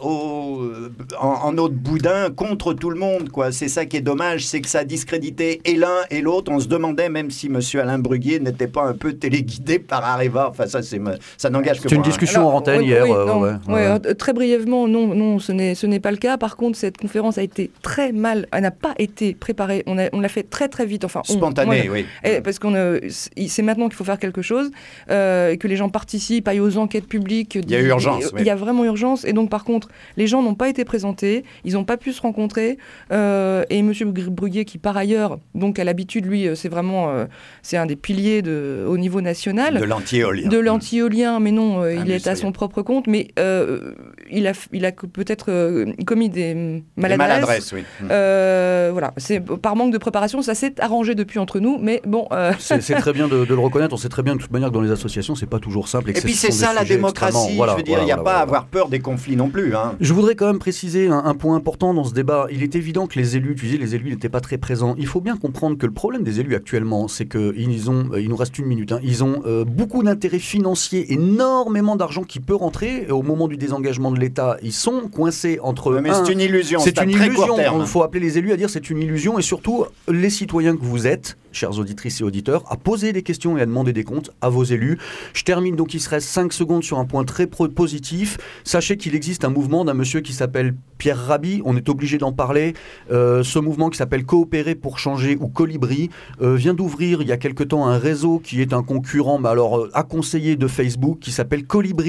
en eau de boudin contre tout le monde, quoi. C'est ça qui est dommage, c'est que ça a discrédité et l'un et l'autre. On se demandait même si M. Alain Bruguier n'était pas un peu téléguidé par Areva. Enfin, ça n'engage que moi. C'est une discussion en antenne hier. Très brièvement, non, ce n'est pas le cas. Par contre, cette conférence a été très mal, elle n'a pas été préparée. On l'a fait très très vite. Enfin, spontané, oui. Parce c'est maintenant qu'il faut faire quelque chose, que les gens participent, aillent aux enquêtes publiques. Il y a urgence. Il y a vraiment urgence. Et donc, par contre, les gens n'ont pas été présentés, ils n'ont pas pu se rencontrer. Et M. Bruguier, qui par ailleurs, donc à l'habitude, lui, c'est un des piliers au niveau national. De l'anti-éolien. De l'anti-éolien, mais non, il est à son propre compte. Mais il a peut-être commis des maladresses. Oui. Voilà, c'est par manque de préparation, ça s'est arrangé depuis entre nous, mais bon. C'est très bien de le reconnaître. On sait très bien de toute manière que dans les associations, c'est pas toujours simple. Et puis c'est ça la démocratie. Je veux dire, il n'y a pas à avoir peur des conflits non plus. Je voudrais quand même préciser un point important dans ce débat. Il est évident que les élus n'étaient pas très présents. Il faut bien comprendre que le problème des élus actuellement, c'est qu'il nous reste une minute. Ils ont beaucoup d'intérêts financiers, énormément d'argent qui peut rentrer. Au moment du désengagement de l'État, ils sont coincés entre. Mais c'est une illusion. C'est une illusion. Il faut appeler les élus à dire c'est une illusion, et surtout les citoyens que vous êtes, chères auditrices et auditeurs, à poser des questions et à demander des comptes à vos élus. Je termine donc, il se reste 5 secondes sur un point très positif. Sachez qu'il existe un mouvement d'un monsieur qui s'appelle Pierre Rabhi, on est obligé d'en parler. Ce mouvement qui s'appelle Coopérer pour changer, ou Colibri, vient d'ouvrir il y a quelque temps un réseau qui est un concurrent, à conseiller de Facebook, qui s'appelle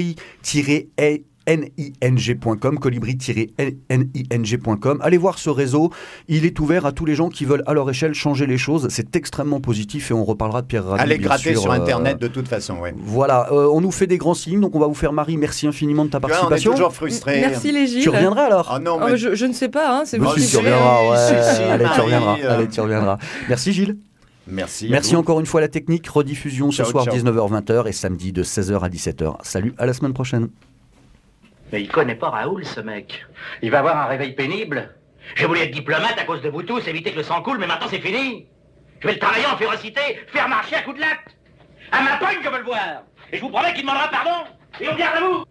colibri-ning.com, colibri-ning.com. Allez voir ce réseau, il est ouvert à tous les gens qui veulent à leur échelle changer les choses. C'est extrêmement positif et on reparlera de Pierre Rabhi. Allez gratter sur Internet de toute façon. Ouais. Voilà, on nous fait des grands signes, donc on va vous faire Marie. Merci infiniment de ta participation. On est toujours frustrés. Merci les Gilles. Tu reviendras alors? Oh non, mais... je ne sais pas, c'est vous qui tu reviendras. Allez, tu reviendras. Merci Gilles. Merci encore une fois à la technique. Rediffusion ce soir 19h-20h et samedi de 16h à 17h. Salut, à la semaine prochaine. Mais il connaît pas Raoul, ce mec. Il va avoir un réveil pénible. J'ai voulu être diplomate à cause de vous tous, éviter que le sang coule, mais maintenant c'est fini. Je vais le travailler en férocité, faire marcher à coups de latte. À ma pogne, je veux le voir. Et je vous promets qu'il demandera pardon. Et on garde à vous.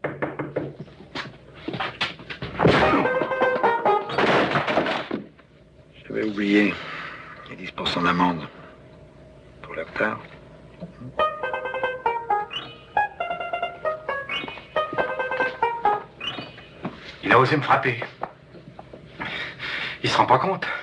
J'avais oublié. Il y a 10% d'amende. Pour le retard. Il a osé me frapper. Il se rend pas compte.